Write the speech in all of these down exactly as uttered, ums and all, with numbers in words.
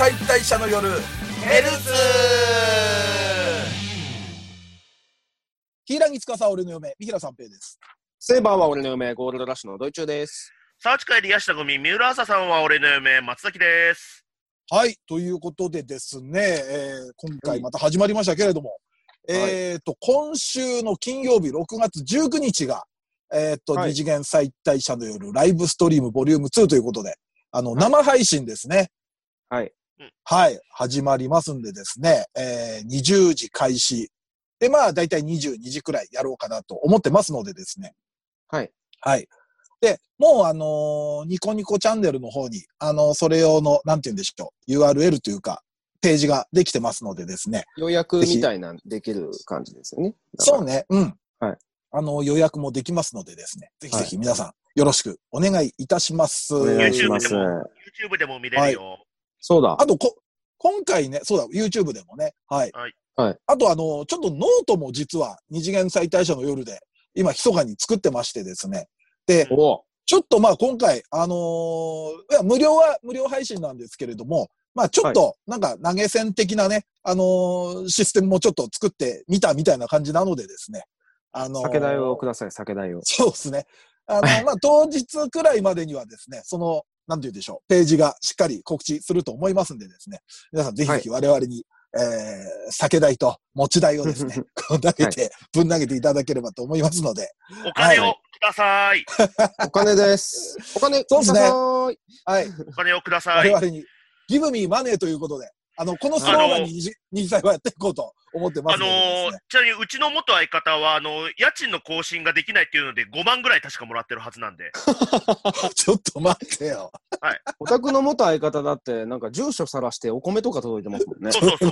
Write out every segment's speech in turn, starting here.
解体者の夜ヘルツ柊木司俺の嫁三平三平です。 セーバーは俺の嫁ゴールドラッシュのドイチューです。 沢地会でヤシタゴミ三浦朝さんは俺の嫁松崎です。 はい、ということでですね、えー、今回また始まりましたけれども、うん、えっと、はい、今週の金曜日ろくがつじゅうくにちがえっと、はい、二次元再退者の夜ライブストリームボリュームツーということで、あの、はい、生配信ですね。 はい。 はい。始まりますんでですね、えー、にじゅうじ開始。で、まあ、だいたいにじゅうにじくらいやろうかなと思ってますのでですね。 はい。 はい。で、もうあのー、ニコニコチャンネルの方に、あのー、それ用の、なんて言うんでしょう、ユーアールエル というか、ページができてますのでですね。 予約みたいなできる感じですよね。 そうね。うん。 はい。 あの、予約もできますのでですね。ぜひぜひ皆さん、よろしくお願いいたします。 お願いします。 YouTube でも見れるよ。はい、 そうだ。 あとこ、今回ね、そうだ、YouTube でもね。はい。 はい。 はい。 あとあの、ちょっとノートも実は二次元再退者の夜で、今密かに作ってましてですね。で、 おちょっとまあ今回、あのー、いや、無料は無料配信なんですけれども、まあちょっと、なんか投げ銭的なね、あのー、システムもちょっと作ってみたみたいな感じなのでですね。あのー、 酒代をください、酒代を。 そうですね。あの、まあ、当日くらいまでにはですね、その、なんて言うでしょう、ページがしっかり告知すると思いますんでですね、皆さんぜひぜひ我々に、はい、えー、酒代と持ち代をですね、こう投げて、はい、ぶん投げていただければと思いますので。 お金をください。 お金です。お金ください。 そうですね。はい。 お金をください。 我々に、Give me money ということで、あの、このスローガンに二次祭はやっていこうと思ってますのでですね。 あのー、ちなみにうちの元相方は、あの、家賃の更新ができないっていうのでごまんぐらい確かもらってるはずなんで。 ちょっと待ってよ。 はい。 お宅の元相方だって、なんか住所さらしてお米とか届いてますもんね。 そうそうそう。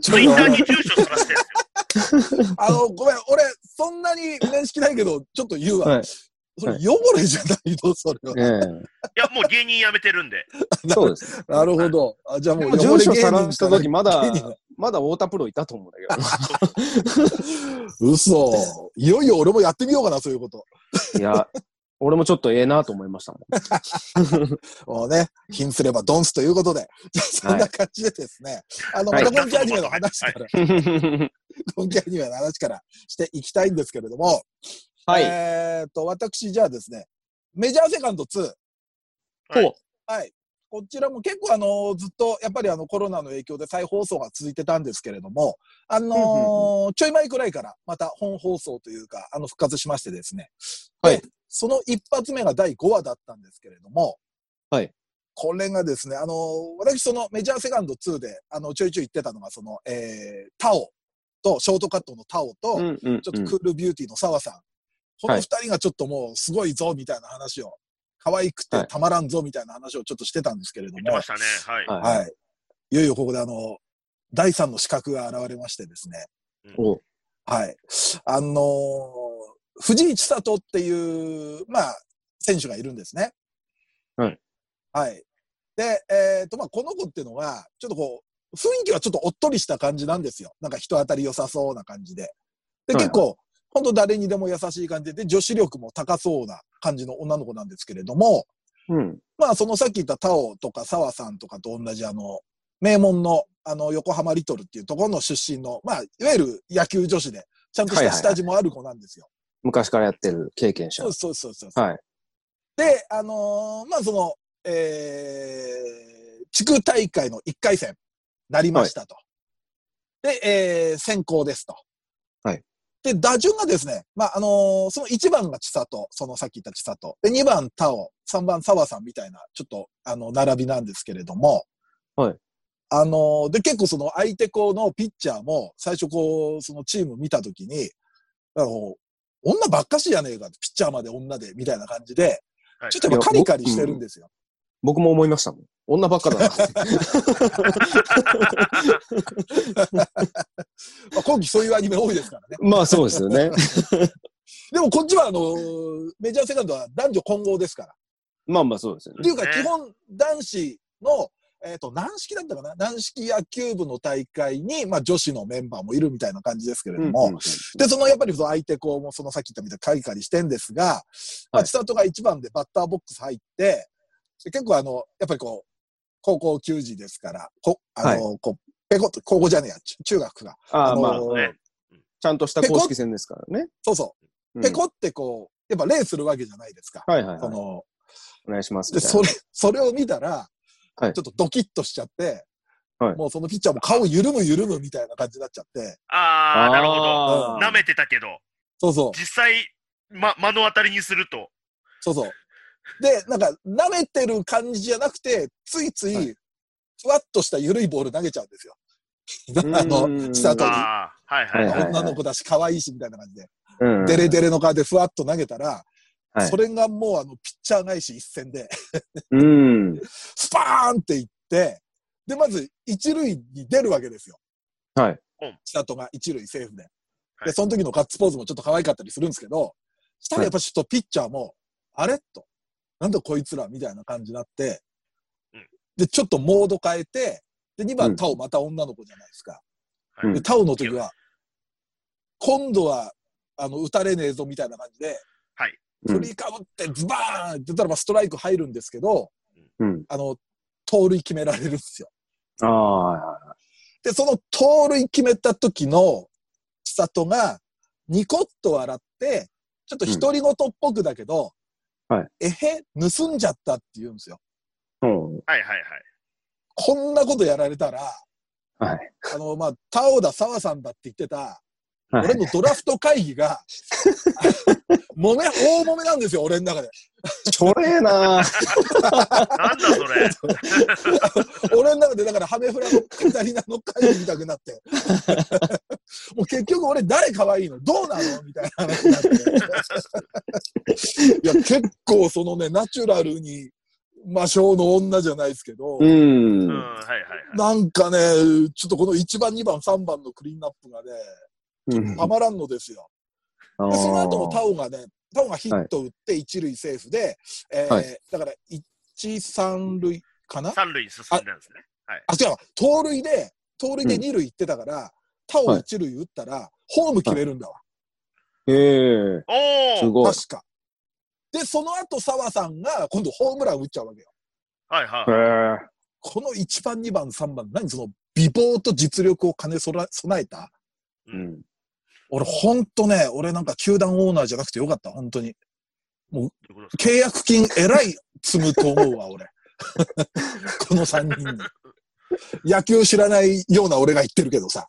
ツイッターに住所さらしてるんですよ。 あの、ごめん、俺、そんなに面識ないけど、ちょっと言うわ。はい、それ、汚れじゃないのそれは。 ええ、 いや、もう芸人辞めてるんで。 そうです。 なるほど。あ、じゃあもう、 住所さらした時まだ、まだ太田プロいたと思うんだけど。嘘。いよいよ俺もやってみようかな、そういうこと。 いや、俺もちょっとええなと思いましたもん。 もうね、貧すればドンスということで、そんな感じでですね、はい、あの、また今期アニメの話から、はい、今期アニメの話からしていきたいんですけれども、 はい。 えっと、私、じゃあですね、メジャーセカンドツー。 はい。 はい。こちらも結構あの、ずっと、やっぱりあの、コロナの影響で再放送が続いてたんですけれども、あのー、ちょい前くらいからまた本放送というか、あの、復活しましてですね。 はい。 その一発目がだいごわだったんですけれども、 はい。 これがですね、あのー、私そのメジャーセカンドツーで、あの、ちょいちょい言ってたのが、その、えー、タオと、ショートカットのタオと、 うんうんうん、 ちょっとクールビューティーの澤さん。この二人がちょっともうすごいぞみたいな話を、可愛くてたまらんぞみたいな話をちょっとしてたんですけれども。 言ってましたね。はい。 はい。いよいよここであの、だいさんの資格が現れましてですね。 うん、 はい。あのー、藤井千里っていう、まあ、選手がいるんですね。 はい。 はい。で、えっと、まあ、この子っていうのは、ちょっとこう、雰囲気はちょっとおっとりした感じなんですよ。なんか人当たり良さそうな感じで。で、結構、はい、ほんと誰にでも優しい感じで、女子力も高そうな感じの女の子なんですけれども、 うん、 まあそのさっき言ったタオとか澤さんとかと同じあの、名門のあの横浜リトルっていうところの出身の、まあいわゆる野球女子で、ちゃんとした下地もある子なんですよ。はいはいはい、 昔からやってる経験者。 そうそうそうそう。 はい。 で、あのー、まあその、えー、地区大会のいっかい戦、なりましたと。はい、で、えー、先行ですと。 はい。 で、打順がですね、まあ、あのー、そのいちばんが千里、そのさっき言った千里。で、にばんタオ、さんばん澤さんみたいな、ちょっと、あの、並びなんですけれども。 はい。 あのー、で、結構その相手校のピッチャーも、最初こう、そのチーム見たときに、あの、女ばっかしじゃねえか、ピッチャーまで女で、みたいな感じで、ちょっとやっぱカリカリしてるんですよ。 僕も思いましたもん。女ばっかだなって。 まあ今期そういうアニメ多いですからね。 まあそうですよね。 でもこっちはあの、メジャーセカンドは男女混合ですから。 まあまあそうですよね。 っていうか基本男子の、えっと、軟式だったかな軟式野球部の大会に、まあ女子のメンバーもいるみたいな感じですけれども。うんうんうん、で、そのやっぱりその相手校もそのさっき言ったみたいにカリカリしてんですが、はい、まあ千里がいちばんでバッターボックス入って、結構あの、やっぱりこう、 高校球児ですから、こあの、 はこうペコッと、高校じゃねえや、ち中学か。 ああ、 あのまあ、 ねちゃんとした公式戦ですからね。 そうそう。 うんペコってこう、やっぱレーするわけじゃないですか。 はいはいはい。 その、 お願いしますで、 みたいな。 それ、それを見たら、 はいちょっとドキッとしちゃって、 はいもうそのピッチャーも顔緩む緩むみたいな感じになっちゃって、 ああ、なるほど。 あー舐めてたけど、 そうそう、 実際、ま、目の当たりにすると。 そうそう。で、なんか、舐めてる感じじゃなくて、ついつい、 はいふわっとした緩いボール投げちゃうんですよ。あうーんの、スタートに。 ああ、はいはいはい。 はいはい女の子だし、可愛いし、みたいな感じで。 うんデレデレの顔でふわっと投げたら、 はいそれがもうあの、ピッチャー返し一戦で、 うん。 スパーンっていって、で、まず一塁に出るわけですよ。 はい。 スタートが一塁セーフで。で、 はいその時のガッツポーズもちょっと可愛かったりするんですけど、したらやっぱちょっとピッチャーも、あれと、なんだこいつらみたいな感じになって、 うんで、ちょっとモード変えて、で、にばうんんタオまた女の子じゃないですか。 はいで、タオの時は、今度は、あの、打たれねえぞみたいな感じで、 はい。 うん振りかぶってズバーンって言ったらばストライク入るんですけど、 うん。 あの、盗塁決められるんですよ。 ああ、はいはで、その盗塁決めた時の千里がニコッと笑って、ちょっと独り言っぽくだけど、 うんはいえへ、盗んじゃったって言うんですよ。 い。うん。 はいはいはい。 こんなことやられたら、 はい。 あの、まあ、タオだ、沢さんだって言ってた、 はい俺のドラフト会議が、揉め、大揉めなんですよ、俺の中で。 ちょれえなー。 なんだそれ。 俺の中で、だから、ハメフラのカタリナの会議みたくなって。もう結局俺誰可愛いのどうなのみたいな話になって。いや、結構そのね、ナチュラルに魔性の女じゃないですけど、 うん。 うん、はいはいはい。 なんかね、ちょっとこのいちばん、にばん、さんばんのクリーンナップがね、 うんたまらんのですよ。で、その後もタオがね、タオがヒット打って一塁セーフで、えーはいだから一、三塁かな三塁に進んだんですね。はい。 あ、違う、盗塁で、盗塁で二塁行ってたから、タオ一塁打ったら、ホーム決めるんだわ。 へえ。 おお。 すごい。 確か。で、その後、澤さんが今度ホームラン打っちゃうわけよ。 はいはい。 へえ。 このいちばん、にばん、さんばん、何その美貌と実力を兼ね備えたう。 うんん。 俺、ほんとね、俺なんか球団オーナーじゃなくてよかった、本当に。もう、 どういうことです契約金えらい積むと思うわ、俺。このさんにんに。野球知らないような俺が言ってるけどさ。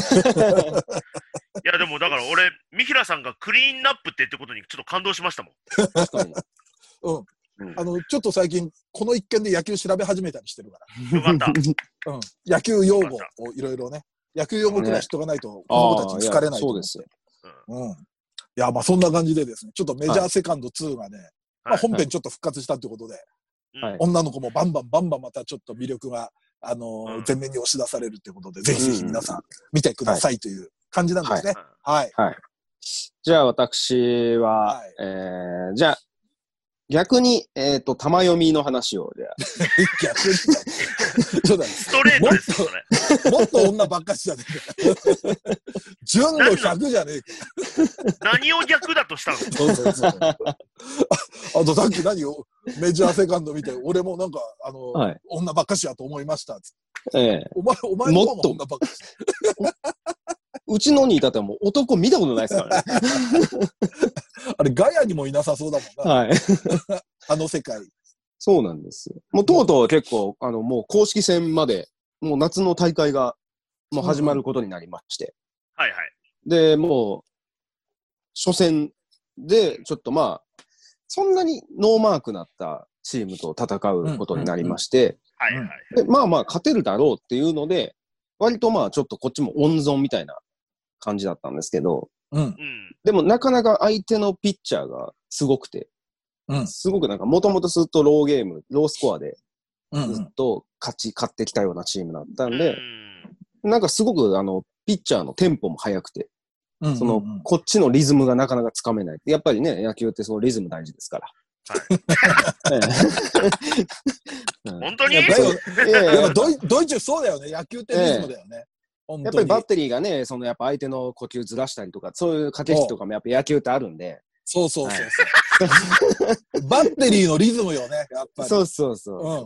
いやでもだから俺、三平さんがクリーンナップって言ってことにちょっと感動しましたもん。 確かに。 うん。 うんあの、ちょっと最近、この一件で野球調べ始めたりしてるかよかった。 ら。うん。野球用語をいろいろね。野球用語くらい知っとかないと、子供たちに好かれないと思って。 そうですうん。いや、まあそんな感じでですね、ちょっとメジャーセカンドツーがね、まあ本編ちょっと復活したってことで、 はい女の子もバンバンバンバンまたちょっと魅力が、あのーうん前面に押し出されるってことで、ぜひぜひ皆さん見てくださいという感じなんですね。はい。 じゃあ私は、 はいえー、じゃあ、逆に、えっ、と、玉読みの話を、じゃあ。 逆に。そうだね。 ストレートですよ、それ。 もっと女ばっかしじゃねえか。純のひゃくじゃねえか。 何を逆だとしたの？ そうそうそう。ああとさっき何をメジャーセカンド見て、俺もなんか、あの、 はい女ばっかしやと思いました。 ええお前、お前の方もっとも女ばっかし。 うちのにいたってもう男見たことないですからね。 あれ、ガヤにもいなさそうだもんな。 はい。 あの世界。 そうなんですよ。もうとうとう結構、あの、もう公式戦まで、もう夏の大会が、もう始まることになりまして。 はいはい。 で、もう、初戦で、ちょっとまあ、そんなにノーマークなったチームと戦うことになりまして、 はいはい。 でまあまあ勝てるだろうっていうので、割とまあちょっとこっちも温存みたいな感じだったんですけど、 うん。 うん。 でもなかなか相手のピッチャーがすごくて、 うん。 すごくなんかもともとずっとローゲーム、ロースコアでうん。 ずっと勝ち、勝ってきたようなチームだったんうで、 んなんかすごくあの、ピッチャーのテンポも速くて、 うん。 その、こっちのリズムがなかなかつかめない。やっぱりね、野球ってそのリズム大事ですから。 本当に？ やっぱり、いやいややっぱドイドイツそうだよね。野球ってリズムだよね。本当にやっぱりバッテリーがね、そのやっぱ相手の呼吸ずらしたりとか、そういう駆け引きとかもやっぱ野球ってあるんで。 そうそうそうそう。バッテリーのリズムよね、やっぱり。 そうそうそう。 うん。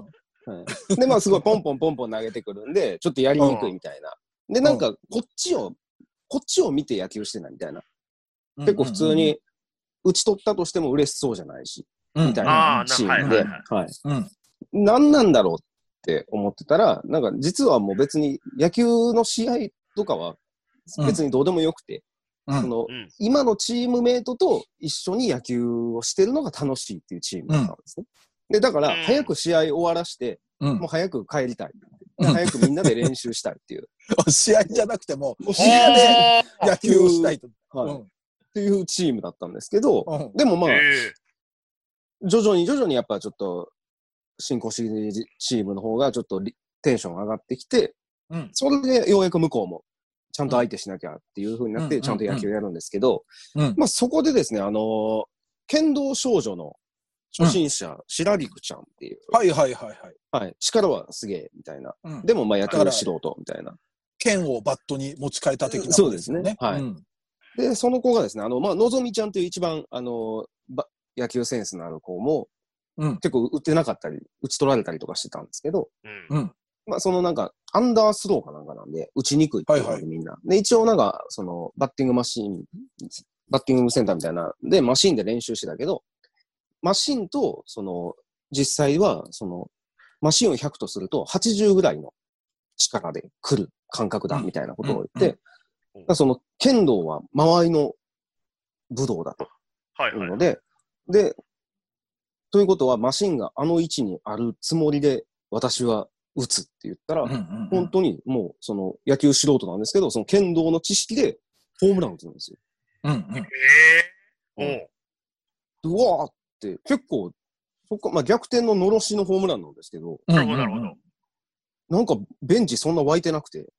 はい、で、まあすごいポンポンポンポン投げてくるんで、ちょっとやりにくいみたいな。で、なんかこっちを、こっちを見て野球してないみたいな。結構普通に打ち取ったとしても嬉しそうじゃないし、うん、みたいなシーンで、はい。何なんだろうって思ってたら、なんか実はもう別に野球の試合とかは別にどうでもよくて、うん、その、うん、今のチームメイトと一緒に野球をしてるのが楽しいっていうチームなんですね。うん、で、だから早く試合終わらして、うん、もう早く帰りたい。うん、早くみんなで練習したいっていう。 試合じゃなくても、試合で野球をしたいと。 はい。っていうチームだったんですけど、うん、でもまあ、徐々に徐々にやっぱちょっと、新興チームの方がちょっとテンション上がってきて、うん、それでようやく向こうも、ちゃんと相手しなきゃっていう風になって、ちゃんと野球をやるんですけど、うんうん、まあそこでですね、あのー、剣道少女の初心者、うん、白菊ちゃんっていう。 はいはいはいはい。 はい。力はすげえ、みたいな。うん、でもまあ野球の素人、みたいな。 剣をバットに持ち替えた的な、ね。 そうですね。はい。うん、で、その子がですね、あの、まあ、のぞみちゃんという一番、あのー、野球センスのある子も、うん、結構打ってなかったり、打ち取られたりとかしてたんですけど、うん、まあ、そのなんか、アンダースローかなんかなんで、打ちにくいっていうのでみんな。はいはい、で、一応なんか、その、バッティングマシン、バッティングセンターみたいな、で、マシンで練習してたけど、マシンと、その、実際は、その、マシンをひゃくとすると、はちじゅうぐらいの力で来る感覚だ、みたいなことを言って、うんうんうん、その、剣道は周りの武道だと。はいはい。ので、で、ということは、マシンがあの位置にあるつもりで、私は打つって言ったら、うんうんうん、本当にもう、その、野球素人なんですけど、その剣道の知識で、ホームラン打つんですよ。うんうん。えー、うわーって、結構、そっか、まあ、逆転ののろしのホームランなんですけど、 なるほど、なるほど。 なんか、ベンチそんな湧いてなくて、うん、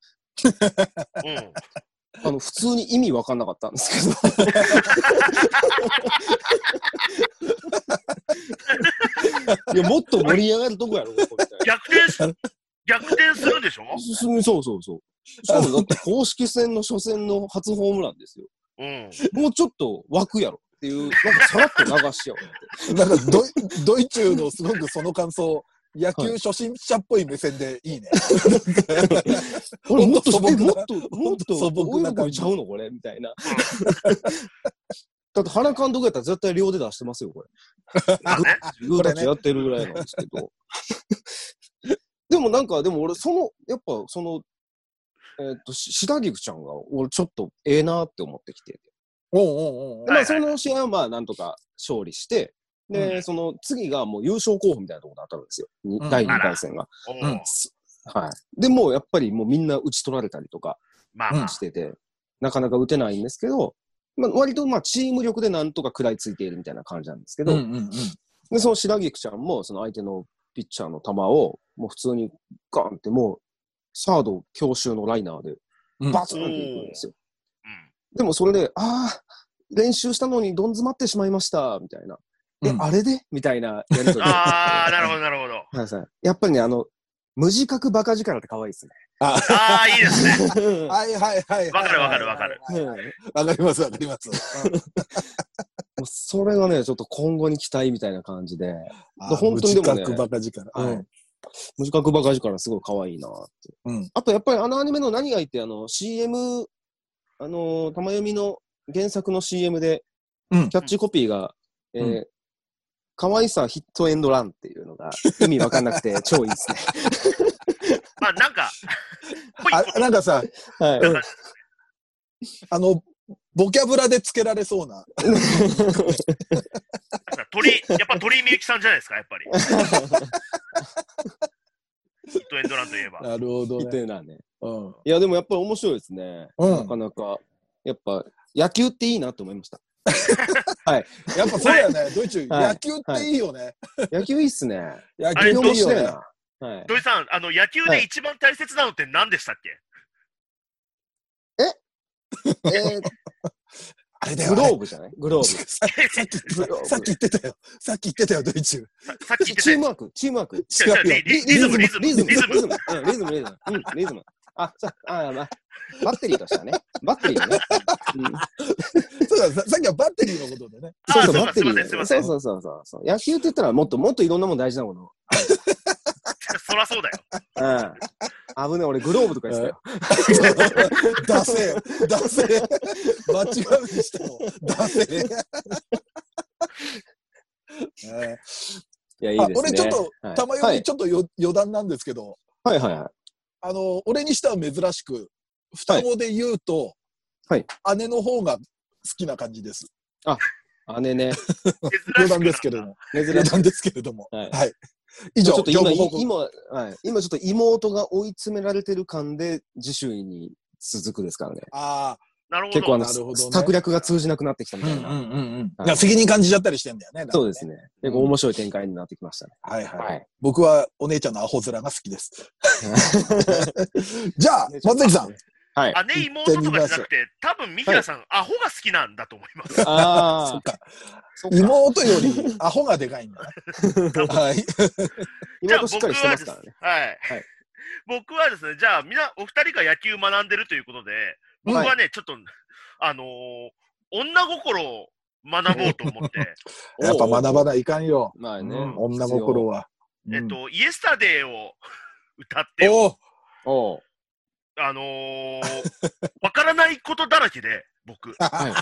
あの、普通に意味わかんなかったんですけど。いや、もっと盛り上がるとこやろ、ここみたいな。 逆転す、逆転するでしょ？ そうそうそう。しかもだって公式戦の初戦の初ホームランですよ。うん、もうちょっと湧くやろっていう、なんかさらっと流しちゃう。 なんかドイ、ドイチューのすごくその感想、野球初心者っぽい目線でいいね。 これもっと、もっと、もっと素朴な感じちゃうのこれみたいな。だって原監督やったら絶対両手出してますよ、これ。グータッチやってるぐらいなんですけど。でもなんか、でも俺、その、やっぱその、えっと、白菊ちゃんが、俺ちょっとええなって思ってきて。おうおうおう。まあ、その試合はまあ、なんとか勝利して、で、うん、その次がもう優勝候補みたいなところで当たるんですよ。うん、だいにかい戦が。うん、はい。でもうやっぱりもうみんな打ち取られたりとかしてて、まあ、なかなか打てないんですけど、まあ、割とまあチーム力でなんとか食らいついているみたいな感じなんですけど、うんうんうん、で、その白菊ちゃんもその相手のピッチャーの球をもう普通にガンってもうサード強襲のライナーでバツンっていくんですよ。うん、でもそれで、ああ、練習したのにどん詰まってしまいました、みたいな。え、うん、あれでみたいなやりとり。 ああ、なるほど、なるほど。 やっぱりね、あの、無自覚バカ力って可愛いですね。 ああ、いいですね。 はいはいはい。 わかるわかるわかる。 わかりますわかります。 それがね、ちょっと今後に期待みたいな感じで。 本当にでもね。無自覚バカ力。 はい。無自覚バカ力すごい可愛いなって。うん。あとやっぱりあのアニメの何がいいって、あの シーエム、あの、玉読みの原作の シーエム で、キャッチコピーが、えー、可愛さヒットエンドランっていうのが意味わかんなくて超いいですね。 まあなんか、 あ、なんかさ、はい、うん、あの、ボキャブラでつけられそうな。 鳥、やっぱ鳥居みゆきさんじゃないですか、やっぱり。ヒットエンドランといえば。 なるほど、ね。 ヒットエンドランね。うん。いや、でもやっぱり面白いですね。うん、なかなか。やっぱ、野球っていいなと思いました。 はい。やっぱそうやね。ドイツ、はい、野球っていいよね。 はい、野球いいっすね。 野球面白いな。はい。土井さん、あの、野球で一番大切なのって何でしたっけ？ はい、ええー、あれだよ。グローブじゃない？グローブ。 さ, さっきさっき言ってたよ。さっき言ってたよ、ドイツ。 さっき言ってたよ。チームワーク、チームワーク。 違うよ。リズム、リズム、リズム、リズム。 リズム、リズム、リズム。うん、リズム。あ、さ、あ、まあ、バッテリーとしてはね。バッテリーね。 うん、そうだ、さっきはバッテリーのことでね。 そうそう、バッテリー。そうそうそうそう。野球って言ったらもっともっといろんなもん大事なもの。 そらそうだよ。 うん。危ねえ、俺グローブとか言ってたよ。 出せ、出せ。間違うにしても、出せ。えいや、いいーあ、 ですね。 俺ちょっと、 はい玉読みちょっとよ余談なんですけど、 はいはいはい。 あの、俺にしては珍しく、双子で言うと、 はい姉の方が好きな感じです。 姉ね。 余談ですけれども。 珍しい。 余談ですけれども。 はいはい。以上、 ちょっと今、 情報報告今、はい。今ちょっと妹が追い詰められてる感で、次週に続くですからね。 あなるほど。 結構あの、 なるほどね策略が通じなくなってきたみあ、うたいな。 んうんうんうん。 はいいや、責任感じちゃったりしてんだよね。 そうですね。結構面白い展開になってきましたね。 はいはい。 はい。 僕はお姉ちゃんのアホ面が好きです。じゃあ、松崎さん。 はい。 姉妹とかじゃなくて、多分、三平さん、アホが好きなんだと思います。 ああ。 そっか。 そっか妹よりアホがでかいんだな。はい。 妹しっかりしてますからね。 はい。 はい僕はですね、じゃあ、みな、お二人が野球学んでるということで、僕はね、ちょっと、あのー女心を学ぼうと思って、 やっぱ学ばないかんよ。 まあね。 うん女心は。 えっと、イエスタデーを歌って、 おおおう。 あのー、わからないことだらけで、僕。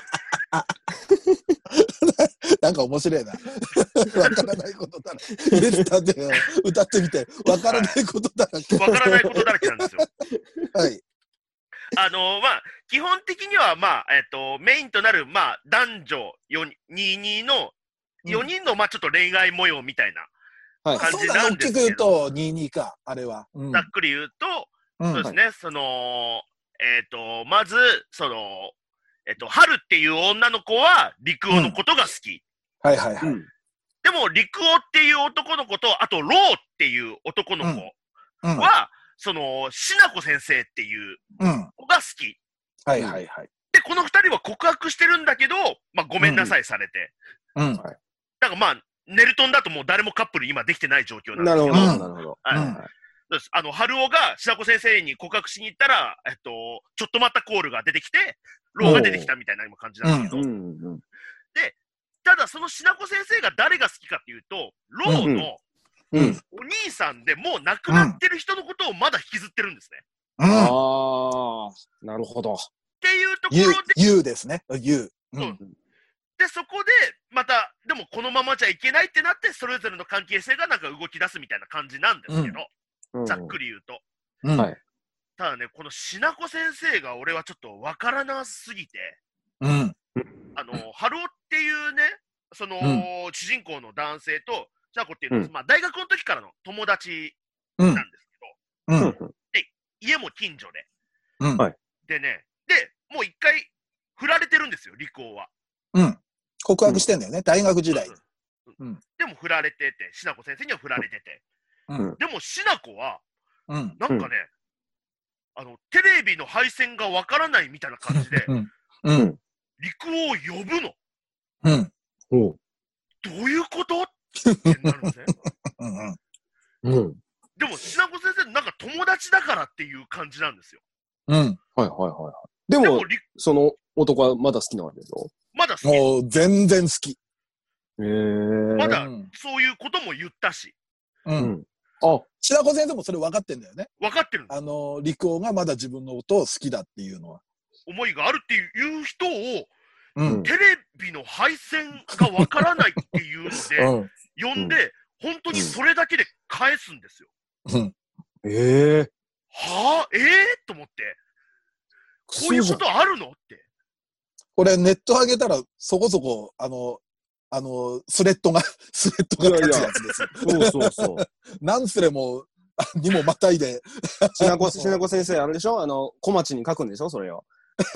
なんか面白いな。わからないことだらけ。イエスタデーを歌ってみて、わからないことだらけ。 わからないことだらけなんですよ。 はい。 あのー、まあ、基本的には、まあ、えっと、メインとなる、まあ、男女よにににの、よにんの、まあ、ちょっと恋愛模様みたいなはい。 感じそうだね。大きくなんですけど、 言うと、にじゅうにか、あれは。うんざっくり言うと、 うんそうですね、その、えっと、まず、その、えっと、春っていう女の子は陸王のことが好き。 はいはいはい。 うん。 でも、陸王っていう男の子と、あと、ローっていう男の子うん。 は、その、しなこ先生っていううん。 子が好き。 はいはいはい。 で、この二人は告白してるんだけど、まあ、ごめんなさいされて。 うん。 だからまあ、ネルトンだともう誰もカップル今できてない状況なんなるほど、 ですけど、 うんなるほど。 はいうんはいそうです。あの、春尾がしなこ先生に告白しに行ったら、えっと、ちょっと待ったコールが出てきて、ローが出てきたみたいな今感じなんですけど、 うんうん。 ただそのしなこ先生が誰が好きかっていうと、ローのうん。 お兄さんでもう亡くなってる人のことをまだ引きずってるんですね。 うん。 ああ、なるほど。 っていうとこゆろで、 ゆうですね。ゆう。 そうで、そこで、また、でもこのままじゃいけないってなって、それぞれの関係性がなんか動き出すみたいな感じなんですけど、ざっくり言うと。 うん。 はいただね、このしなこ先生が俺はちょっとわからなすぎて、 うん。 あの、ハローっていうね、その、 うん主人公の男性と、しなこっていうのは、 うんまあ大学の時からの友達うん。 なんですけう。 うんん。 ど、家も近所で。 うん。 はいでね、で、もう一回振られてるんですよ、陸王は。 うん。告白してんだよね。大学時代に。 うんうんでも振られてて、しなこ先生には振られてて。 うん。 でもしなこは、 うん。 なんかね、あの、テレビの配線がわからないみたいな感じで、 うん。うん。 陸王を呼ぶの。 うん。 おう。 どういうことってなるんですね。 うん。 うん。 でも、しなこ先生、なんか友達だからっていう感じなんですよ。 うん。 はいはいはいはい。でもでも、、りその男はまだ好きなわけでしょ？ まだ好き。 もう、全然好き。 へえ。 まだうんそういうことも言ったし、 う。 うんん。あ、 白子先生もそれ分かってんだよね。 分かってるんです。 あの、陸王がまだ自分のことを好きだっていうのは。 思いがあるっていう人を、 うん。 テレビの配線が分からないっていうので、呼んで、本当にそれだけで返すんですよ。 うん。 ええ。 はぁ、ええー、と思って、こういうことあるのって。 これネット上げたらそこそこ、あの、あの、スレッドが、スレッドが立つやつですよ。 そうそうそう。 何スレも、にもまたいで。 しなこ、しなこ先生、あれでしょ？あの、小町に書くんでしょ？それを。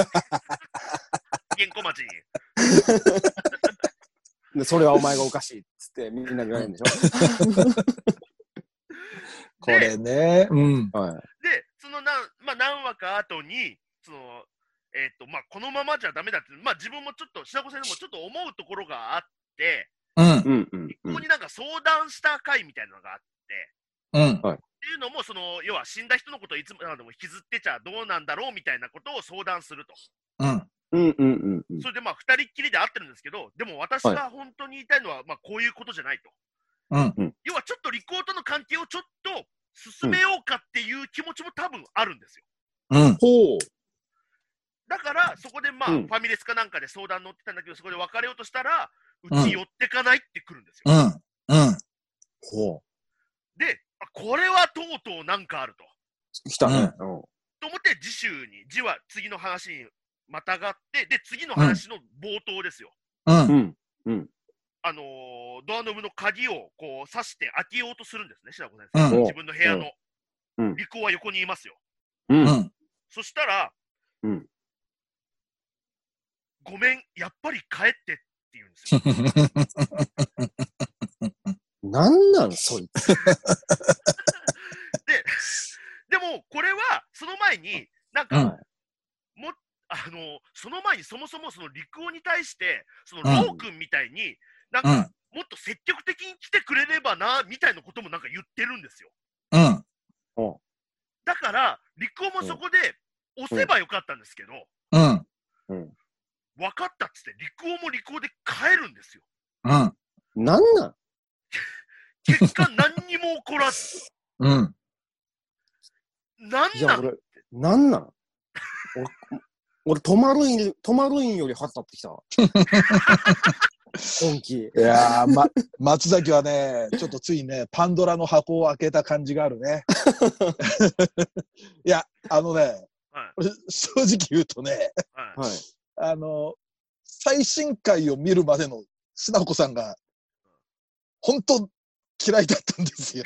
原稿町に。 で、それはお前がおかしいっつってみんなに言われるんでしょ？ これね。うん。 はい。 で、その何、まあ、何話か後に、その、えっ、と、まあ、このままじゃダメだって、まあ、自分もちょっと、品子先生もちょっと思うところがあって、 うん。 うんうんうんここになんか相談した回みたいなのがあって、 うん。 っていうのも、その、要は死んだ人のことをいつまでも引きずってちゃどうなんだろうみたいなことを相談すると。 うん。 うんうんうんうん。 それでまあ、二人っきりで会ってるんですけど、でも私が本当に言いたいのは、まあ、こういうことじゃないと。 うん。 要はちょっと利口との関係をちょっと進めようかっていう気持ちも多分あるんですよ。 うん。 ほう。 だから、そこでまあ、 うんファミレスかなんかで相談乗ってたんだけど、そこで別れようとしたら、うち寄ってかないってくるんですよ。 うん。うん。 ほで、あこれはとうとうなんかあると。 う。来たね。うん。 と思って次週に、次は次の話にまたがって、で、次の話の冒頭ですよ。 う。 うんん。うん。 あのードアノブの鍵をこう刺して開けようとするんですね、白子先うん生。自分の部屋の。 うん陸王は横にいますよ。 う。 うんん。 そしたら、 うんごめん、やっぱり帰ってって言うんですよ。 なんなんそいつ。 で、でも、これは、その前に、なんか、 うんも、あの、その前にそもそもその陸王に対して、その、 うんロー君みたいに、なんか、 うん。 もっと積極的に来てくれればな、みたいなこともなんか言ってるんですよ。 うん。 だから、陸王もそこで押せばよかったんですけど、 うん。 うん。 分かったっつって、陸王も陸王で帰るんですよ。 うん。 なんなん結果、何にも起こらず。 うん。 いや、 なんなん俺、なんなん俺、俺止まるん、止まるんより腹立ってきた。本気。 いやー、ま、松崎はね、ちょっとついね、パンドラの箱を開けた感じがあるね。いや、あのね、 はい、 正直言うとね、 はい。 はい。 あの、最新回を見るまでのしなこさんが、本当嫌いだったんですよ。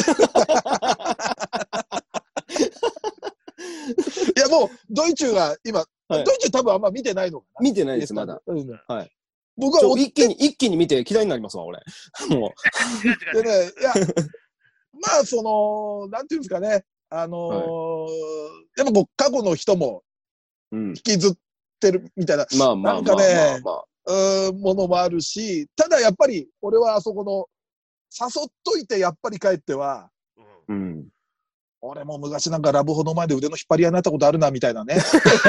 いや、もう、ドイチューが今、 はい、 ドイチュー多分あんま見てないのかな。 見てないです、まだ。 うん、 はい。 僕は一気に、一気に見て嫌いになりますわ、俺。も違う違う違う。 う。でね、いや、まあ、その、なんていうんですかね、あのーはやっぱこう、過去の人もうん。 引きずってるみたいな、 まあまあなんまあまあかね、 まあ。 うーんものもあるし、ただやっぱり、俺はあそこの、誘っといてやっぱり帰っては、 うんうん。 俺も昔なんかラブホの前で腕の引っ張り合いになったことあるな、みたいなね。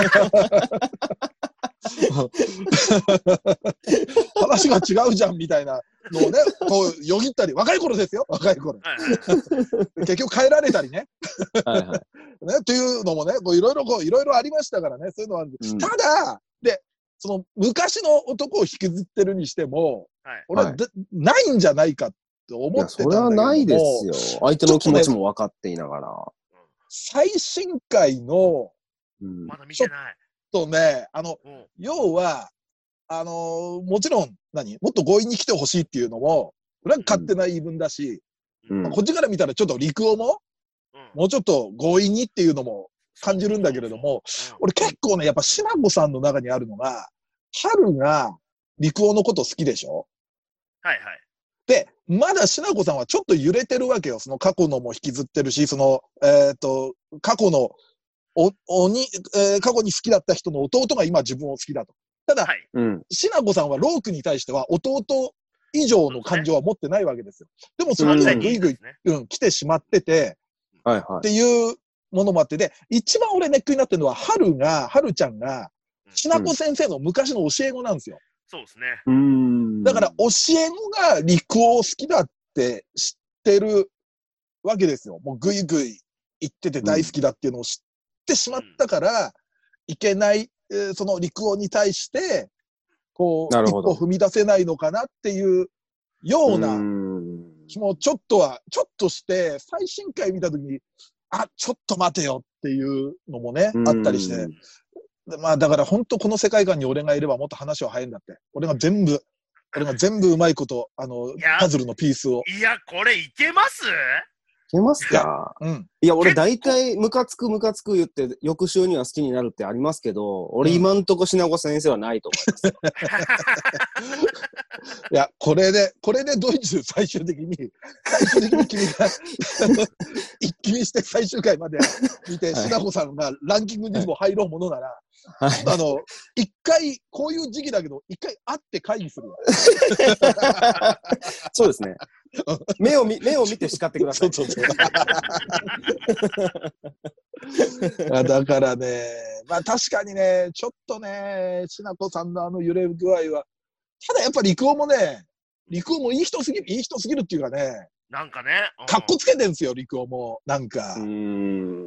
話が違うじゃん、みたいなのをね、こう、よぎったり、若い頃ですよ、若い頃。 はいはい結局帰られたりね。 はいはい。 ね、っていうのもね、こういろいろこう、いろいろありましたからね、そういうのはある。 うんただ、で、その昔の男を引きずってるにしても、 はい俺は、 はいでないんじゃないかって思いや、 ってたんだけども。 それはないですよ。相手の気持ちも分かっていながら。 最新回の、 うんまだ見てない。 とね、あの、 うん要は、あのーもちろん、何もっと強引に来てほしいっていうのも、これは勝手な言い分だし、 うんまあこっちから見たらちょっと陸王も、 うんもうちょっと強引にっていうのも感じるんだけれども、 うん俺結構ね、やっぱしなこさんの中にあるのが、春が陸王のこと好きでしょはいはい。 で、まだしなこさんはちょっと揺れてるわけよ。その過去のも引きずってるし、その、えっ、と、過去の、お、おに、えー過去に好きだった人の弟が今自分を好きだと。ただ、 はい。 うん。 しなこさんはロークに対しては弟以上の感情は持ってないわけですよ。でもそこうんには完全にぐいぐい、 ですねうん、来てしまってて、 はいはっていうものもあって、で、一番俺ネックになってるのは、春が、春ちゃんが、しなこ先生の昔の教え子なんですよ。 そうですね。 い。うん。 だから、教え子が陸王好きだって知ってるわけですよ。もうぐいぐい言ってて大好きだっていうのを知ってしまったから、いけない、えーその陸王に対して、こう、一なるほど歩踏み出せないのかなっていうようなうん気もちょっとは、ちょっとして、最新回見たときに、あ、ちょっと待てよっていうのもね、あったりして。でまあだから本当この世界観に俺がいればもっと話は早いんだって。俺が全部、俺が全部うまいこと、あのいや、 パズルのピースを。 いや、これいけますいけますかうん。 いや、俺結構大体ムカつくムカつく言って翌週には好きになるってありますけど、俺うん今んとこしなこ先生はないと思います。 いや、これで、これでドイツ最終的に、最終的に君が、一気にして最終回まで見て、 はいしなこさんがランキングにも入ろうものなら、 はい。 あの、一回、こういう時期だけど、一回会って会議するわ。 そうですね。目を見、目を見て叱ってください。 そうそうそう。あだからね、まあ確かにね、ちょっとね、しなこさんのあの揺れ具合は、ただやっぱ陸王もね、陸王もいい人すぎる、いい人すぎるっていうかね、 なんかね。 かっこつけてんすよ、陸尾も。なんか。 うーん。 うん。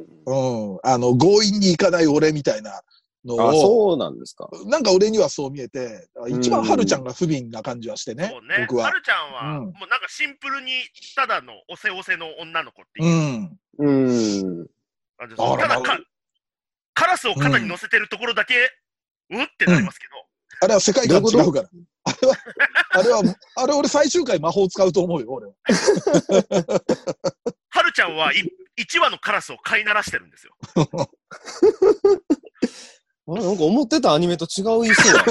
あの、強引に行かない俺みたいなのを。 あ、そうなんですか。 なんか俺にはそう見えて、一番はるちゃんが不憫な感じはしてね。 そうね。 僕は。 はるちゃんは、 うん、 もうなんかシンプルに、ただのおせおせの女の子っていう。 うん。 うん。 ただか、カラスを肩に乗せてるところだけ、うん、うんってなりますけど。 あれは世界観違うから。あれは、あれは、あれ俺最終回魔法使うと思うよ、俺は。 はるちゃんはいちわのカラスを飼いならしてるんですよ。 あれなんか思ってたアニメと違う意思だ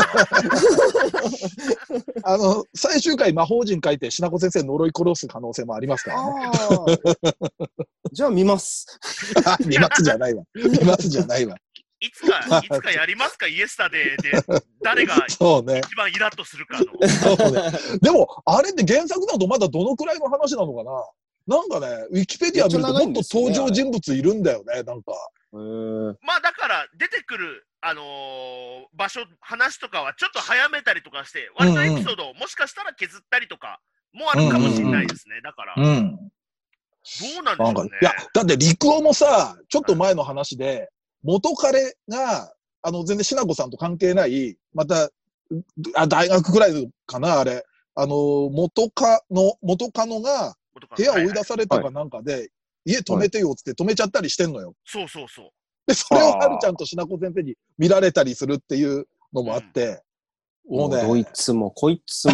な。あの、最終回魔法陣書いて、しなこ先生呪い殺す可能性もありますからね。 じゃあ見ます。 見ますじゃないわ。見ますじゃないわ。 いつか、いつかやりますか、イエスタデーで、誰が一番イラッとするかの。 そうね。でも、あれって原作だとまだどのくらいの話なのかな。なんかね、ウィキペディア見るともっと登場人物いるんだよね、なんか。 まあだから出てくる、あのー、場所、話とかはちょっと早めたりとかして、割とエピソードをもしかしたら削ったりとかもあるかもしれないですね。だから。うん。どうなんでしょうね。 いや、だって陸尾もさ、ちょっと前の話で、元彼が、あの、全然しなこさんと関係ない、また、あ、大学くらいかな、あれ。あの、元カノ、元カノが、部屋追い出されたかなんかで、はいはい、家止めてよっつって止めちゃったりしてんのよ。 そうそうそう。 で、それをはるちゃんとしなこ先生に見られたりするっていうのもあって、 うん、もうね。どいつもこいつも。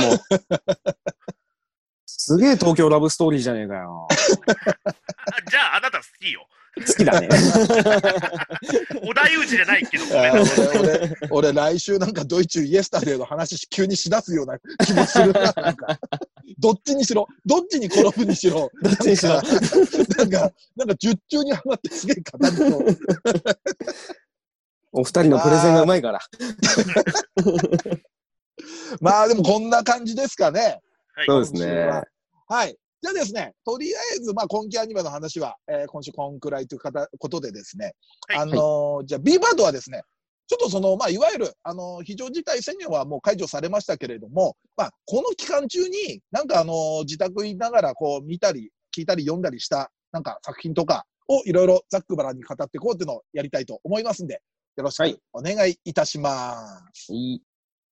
すげえ東京ラブストーリーじゃねえかよ。 じゃああなた好きよ。 好きだね。 織田裕二じゃないけど。 俺、俺、俺来週なんかドイツイエスタデーの話急にしだすような気もするな。なんかどっちにしろ、どっちに転ぶにしろ。 どっちにしろ。 なんか、なんか術中にはまってすげえ語りそう。 お二人のプレゼンがうまいから。 まあでもこんな感じですかね。 はい、そうですね。 はい。じゃあですね、とりあえず、まあ、今期アニメの話は、えー、今週こんくらいということでですね、はい、あのー、はい、じゃあ B パートはですね、ちょっとその、まあ、いわゆる、あのー、非常事態宣言はもう解除されましたけれども、まあ、この期間中に、なんかあのー、自宅いながら、こう、見たり、聞いたり、読んだりした、なんか作品とかをいろいろざっくばらんに語っていこうっていうのをやりたいと思いますんで、よろしくお願いいたします。はい。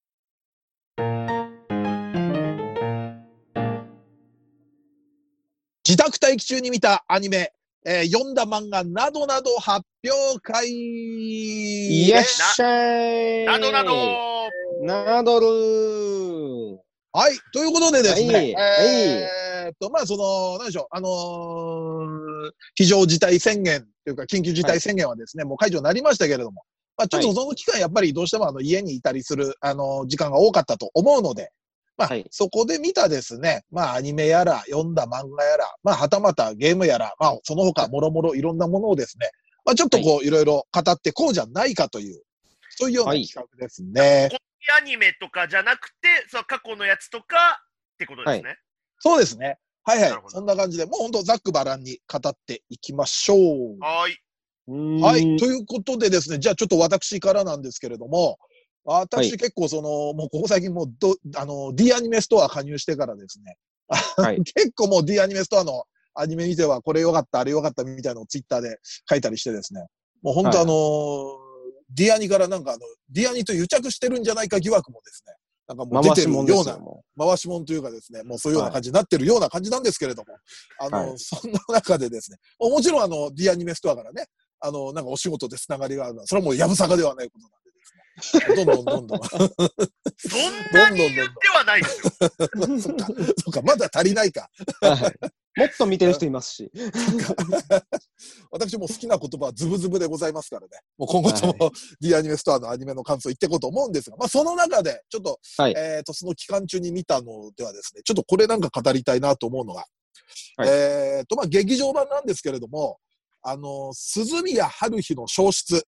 自宅待機中に見たアニメ、えー、読んだ漫画などなど発表会。 いらっしゃい。 などなどなどるー。 はい。ということでですね。はい、 えー、っと、まあ、その、なんでしょう。あのー、非常事態宣言というか、緊急事態宣言はですね、はい、もう解除になりましたけれども、まあ、ちょっとその期間、やっぱりどうしてもあの家にいたりする、あのー、時間が多かったと思うので、まあ、はい、そこで見たですね、まあ、アニメやら、読んだ漫画やら、まあ、はたまたゲームやら、まあ、その他、もろもろいろんなものをですね、まあ、ちょっとこう、いろいろ語ってこうじゃないかという、そういうような企画ですね。 はい、アニメとかじゃなくて、その過去のやつとかってことですね。はい、 そうですね。はいはい。そんな感じで、もうほんとざっくばらんに語っていきましょう。 はい。 はい。ということでですね、じゃあちょっと私からなんですけれども、私結構その、はい、もうここ最近もうど、あの、D アニメストア加入してからですね、はい、結構もう D アニメストアのアニメ見てはこれ良かった、あれ良かったみたいなのをツイッターで書いたりしてですね、もう本当あの、はい、D アニからなんかあの、D アニと癒着してるんじゃないか疑惑もですね、なんかもう出てるような、回しもんというかですね、もうそういうような感じになってるような感じなんですけれども、あの、はい、そんな中でですね、もちろんあの、D アニメストアからね、あの、なんかお仕事でつながりがあるのは、それはもうやぶさかではないことなんでですね。どんどんどんどん。 そんなに言ってはないですよ。 そっか、そっか、まだ足りないか。 はい、もっと見てる人いますし。 私も好きな言葉はズブズブでございますからね。もう今後とも、はい、D アニメストアのアニメの感想言っていこうと思うんですが、まあその中で、ちょっと、はい、えっと、その期間中に見たのではですね、ちょっとこれなんか語りたいなと思うのが、はい、えっと、まあ劇場版なんですけれども、あの、鈴宮春日の消失。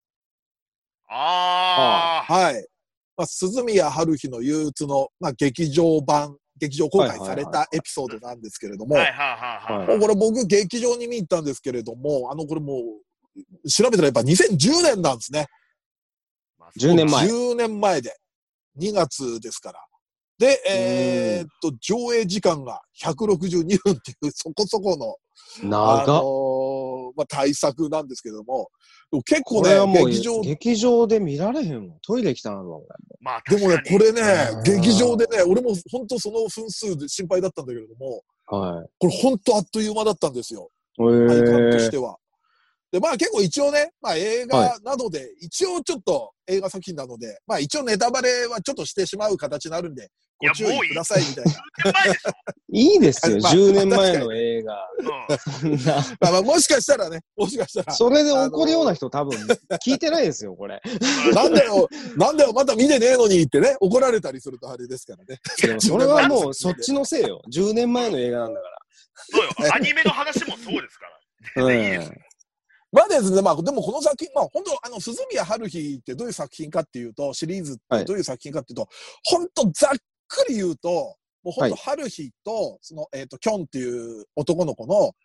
ああ。はい。まあ、鈴宮春日の憂鬱の、まあ、劇場版、劇場公開されたエピソードなんですけれども、これ僕劇場に見に行ったんですけれども、あの、これもう、調べたらやっぱにせんじゅうねんなんですね。 じゅうねんまえ。 じゅうねんまえで。にがつですから。 で、えー、っと、上映時間がひゃくろくじゅうにふんっていうそこそこの、 長っ。 あのー、まあ、大作なんですけども、結構ね、劇場。 劇場で見られへんわ。トイレ来たなの。 まあ、 でもね、これね、劇場でね、俺も本当その分数で心配だったんだけれども、はい。これ本当あっという間だったんですよ。体感としては。で、まあ結構一応ね、まあ映画などで、はい、一応ちょっと映画作品なので、まあ一応ネタバレはちょっとしてしまう形になるんで、ご注意くださいみたいな。 いいですよ、じゅうねんまえの映画。 まあまあもしかしたらね、もしかしたら。 それで怒るような人多分聞いてないですよ、これ。 なんだよ、なんだよ、まだ見てねえのにってね、怒られたりするとあれですからね。 でもそれはもうそっちのせいよ。じゅうねんまえの映画なんだから。 そうよ、アニメの話もそうですから。全然いいです。 まあですね、まあでもこの作品、まあ本当あの、鈴宮春日ってどういう作品かっていうと、シリーズってどういう作品かっていうと、はい、本当ざっくり言うと、もう本当春日と、その、えっと、キョンっていう男の子の、はい、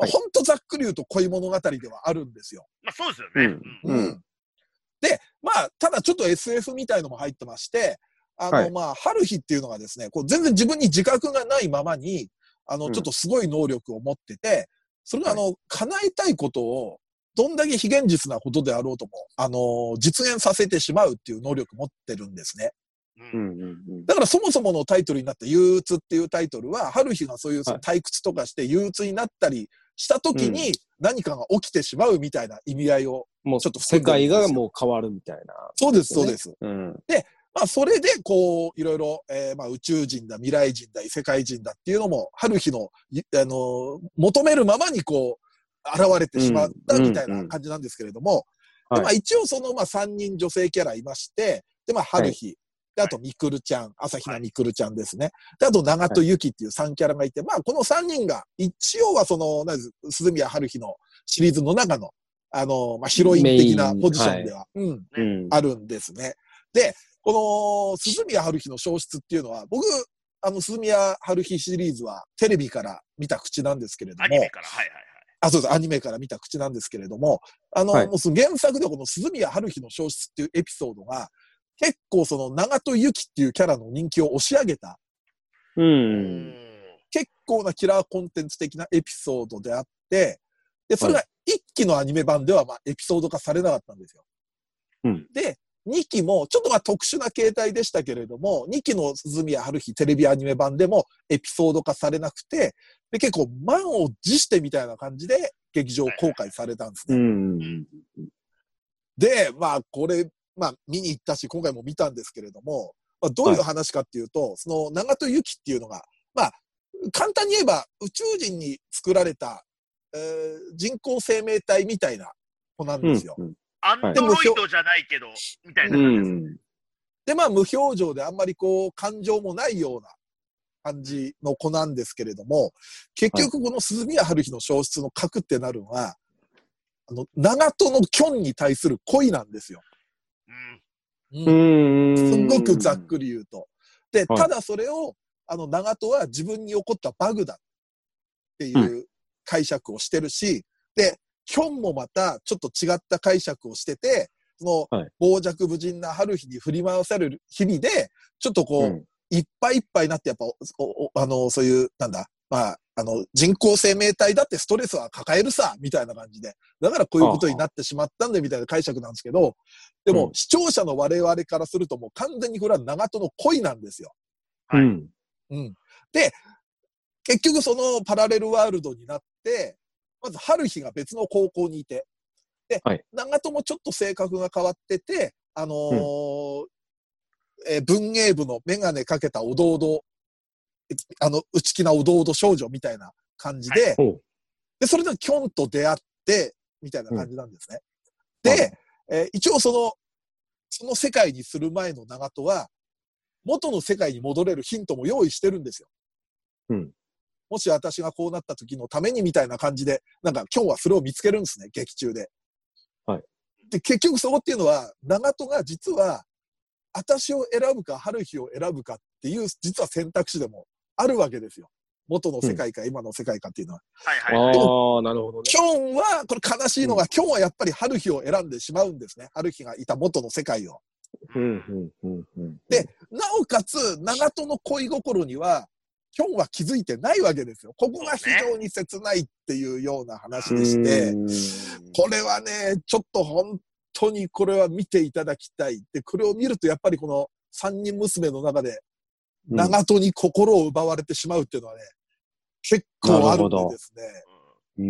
本当ざっくり言うと恋物語ではあるんですよ。 まあそうですよね。 うん。うん、で、まあ、ただちょっと エスエフ みたいのも入ってまして、あの、はい、まあ、春日っていうのがですね、こう全然自分に自覚がないままに、あの、ちょっとすごい能力を持ってて、それがあの、叶えたいことを、どんだけ非現実なことであろうとも、あのー、実現させてしまうっていう能力を持ってるんですね。うんうんうん、だからそもそものタイトルになった憂鬱っていうタイトルは、春日がそういうその退屈とかして憂鬱になったりした時に何かが起きてしまうみたいな意味合いをもうちょっと世界がもう変わるみたいな、ね。 そうです、そうです。うん、で、まあそれでこう、いろいろ、えー、まあ宇宙人だ、未来人だ、異世界人だっていうのも、春日の、あのー、求めるままにこう、現れてしまったみたいな感じなんですけれども、でまあ、一応そのまあさんにん女性キャラいまして、でまあ春日、はい、であとみくるちゃん、朝比奈みくるちゃんですね。であと長戸ゆきっていうさんキャラがいて、まあこのさんにんが一応はその、なんです鈴宮春日のシリーズの中の、あの、まあヒロイン的なポジションでは、はい、うん、うん、あるんですね。で、この鈴宮春日の消失っていうのは、僕、あの鈴宮春日シリーズはテレビから見た口なんですけれども、アニメから、はいはいはい。 あ、そうです。アニメから見た口なんですけれども、あの、はい、もうその原作ではこの鈴宮春日の消失っていうエピソードが、結構その長戸ゆきっていうキャラの人気を押し上げた、 うん、 結構なキラーコンテンツ的なエピソードであって、で、それがいっきのアニメ版ではまあエピソード化されなかったんですよ。 うん、 で、にきもちょっとまあ特殊な形態でしたけれども、にきの鈴宮春日テレビアニメ版でもエピソード化されなくて、で結構満を持してみたいな感じで劇場公開されたんですね。 うん、 で、まあこれ、まあ見に行ったし、今回も見たんですけれども、まあ、どういう話かっていうと、はい、その長戸ゆきっていうのが、まあ簡単に言えば宇宙人に作られた、えー、人工生命体みたいな子なんですよ。 うんうん、 アンドロイドじゃないけど、みたいな感じです、 うん。で、まあ無表情であんまりこう感情もないような感じの子なんですけれども、結局この鈴宮春日の消失の核ってなるのは、あの、長戸のキョンに対する恋なんですよ。 うん。 すんごくざっくり言うと。で、ただそれを、あの、長門は自分に起こったバグだっていう解釈をしてるし、で、キョンもまたちょっと違った解釈をしてて、その、傍若無人な春日に振り回される日々で、ちょっとこう、うん、いっぱいいっぱいになって、やっぱ、おおあの、そういう、なんだ、まあ、あの、人工生命体だってストレスは抱えるさ、みたいな感じで。だからこういうことになってしまったんで、みたいな解釈なんですけど、でも、うん、視聴者の我々からするともう完全にこれは長門の恋なんですよ。 はい。うん。 うん。で、結局そのパラレルワールドになって、まず春日が別の高校にいて、で、はい、長門もちょっと性格が変わってて、あのーうんえー、文芸部のメガネかけたおどおど、あの、内気なおどおど少女みたいな感じで、はい、で、それでキョンと出会って、みたいな感じなんですね。うん、で、えー、一応その、その世界にする前の長門は、元の世界に戻れるヒントも用意してるんですよ。 うん、 もし私がこうなった時のためにみたいな感じで、なんか今日はそれを見つけるんですね、劇中で。 はい。 で、結局そこっていうのは、長門が実は、私を選ぶか、春日を選ぶかっていう、実は選択肢でもあるわけですよ。元の世界か、今の世界かっていうのは。 はいはいはい。 ああ、なるほどね。 キョンは、これ悲しいのが、うん、キョンはやっぱり春日を選んでしまうんですね。春日がいた元の世界を。 で、なおかつ、長門の恋心には、キョンは気づいてないわけですよ。ここが非常に切ないっていうような話でして、これはね、ちょっと本当にこれは見ていただきたい。で、これを見るとやっぱりこの三人娘の中で、長門に心を奪われてしまうっていうのはね、結構あるんでですね。うん、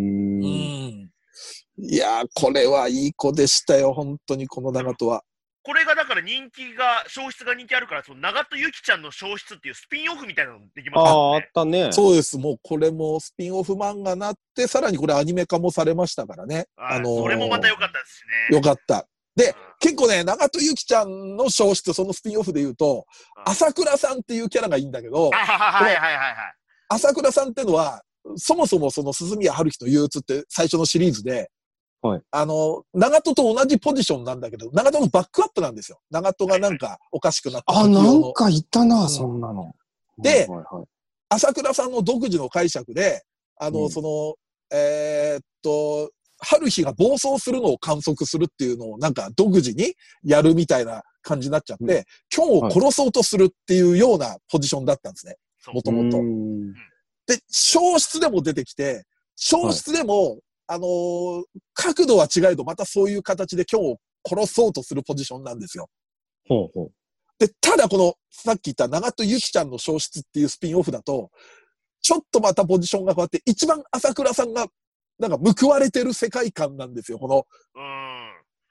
いやー、これはいい子でしたよ、本当にこの長門は。 これがだから人気が、消失が人気あるから、その長門ゆきちゃんの消失っていうスピンオフみたいなのできますね。 ああ、あったね。 そうです。もうこれもスピンオフ漫画になって、さらにこれアニメ化もされましたからね。 あのー、それもまた良かったですしね。 良かった。で、うん、結構ね、長門ゆきちゃんの消失、そのスピンオフで言うと、うん、朝倉さんっていうキャラがいいんだけど、 はいはいはいはい。 朝倉さんってのは、そもそもその鈴宮春日の憂鬱って最初のシリーズで、はい、あの、長門と同じポジションなんだけど、長門のバックアップなんですよ。長門がなんかおかしくなった時の。あ、なんかいたな、うん、そんなの。 で、はいはい、朝倉さんの独自の解釈で、あの、うん、その、えー、っと、春日が暴走するのを観測するっていうのをなんか独自にやるみたいな感じになっちゃって、うん、キョンを殺そうとするっていうようなポジションだったんですね。もともと。で、消失でも出てきて、消失でも、はい、あのー、角度は違えど、またそういう形でキョンを殺そうとするポジションなんですよ。 ほうほう。 で、ただこの、さっき言った長門ゆきちゃんの消失っていうスピンオフだと、ちょっとまたポジションが変わって、一番朝倉さんが、なんか報われてる世界観なんですよ、この、うん、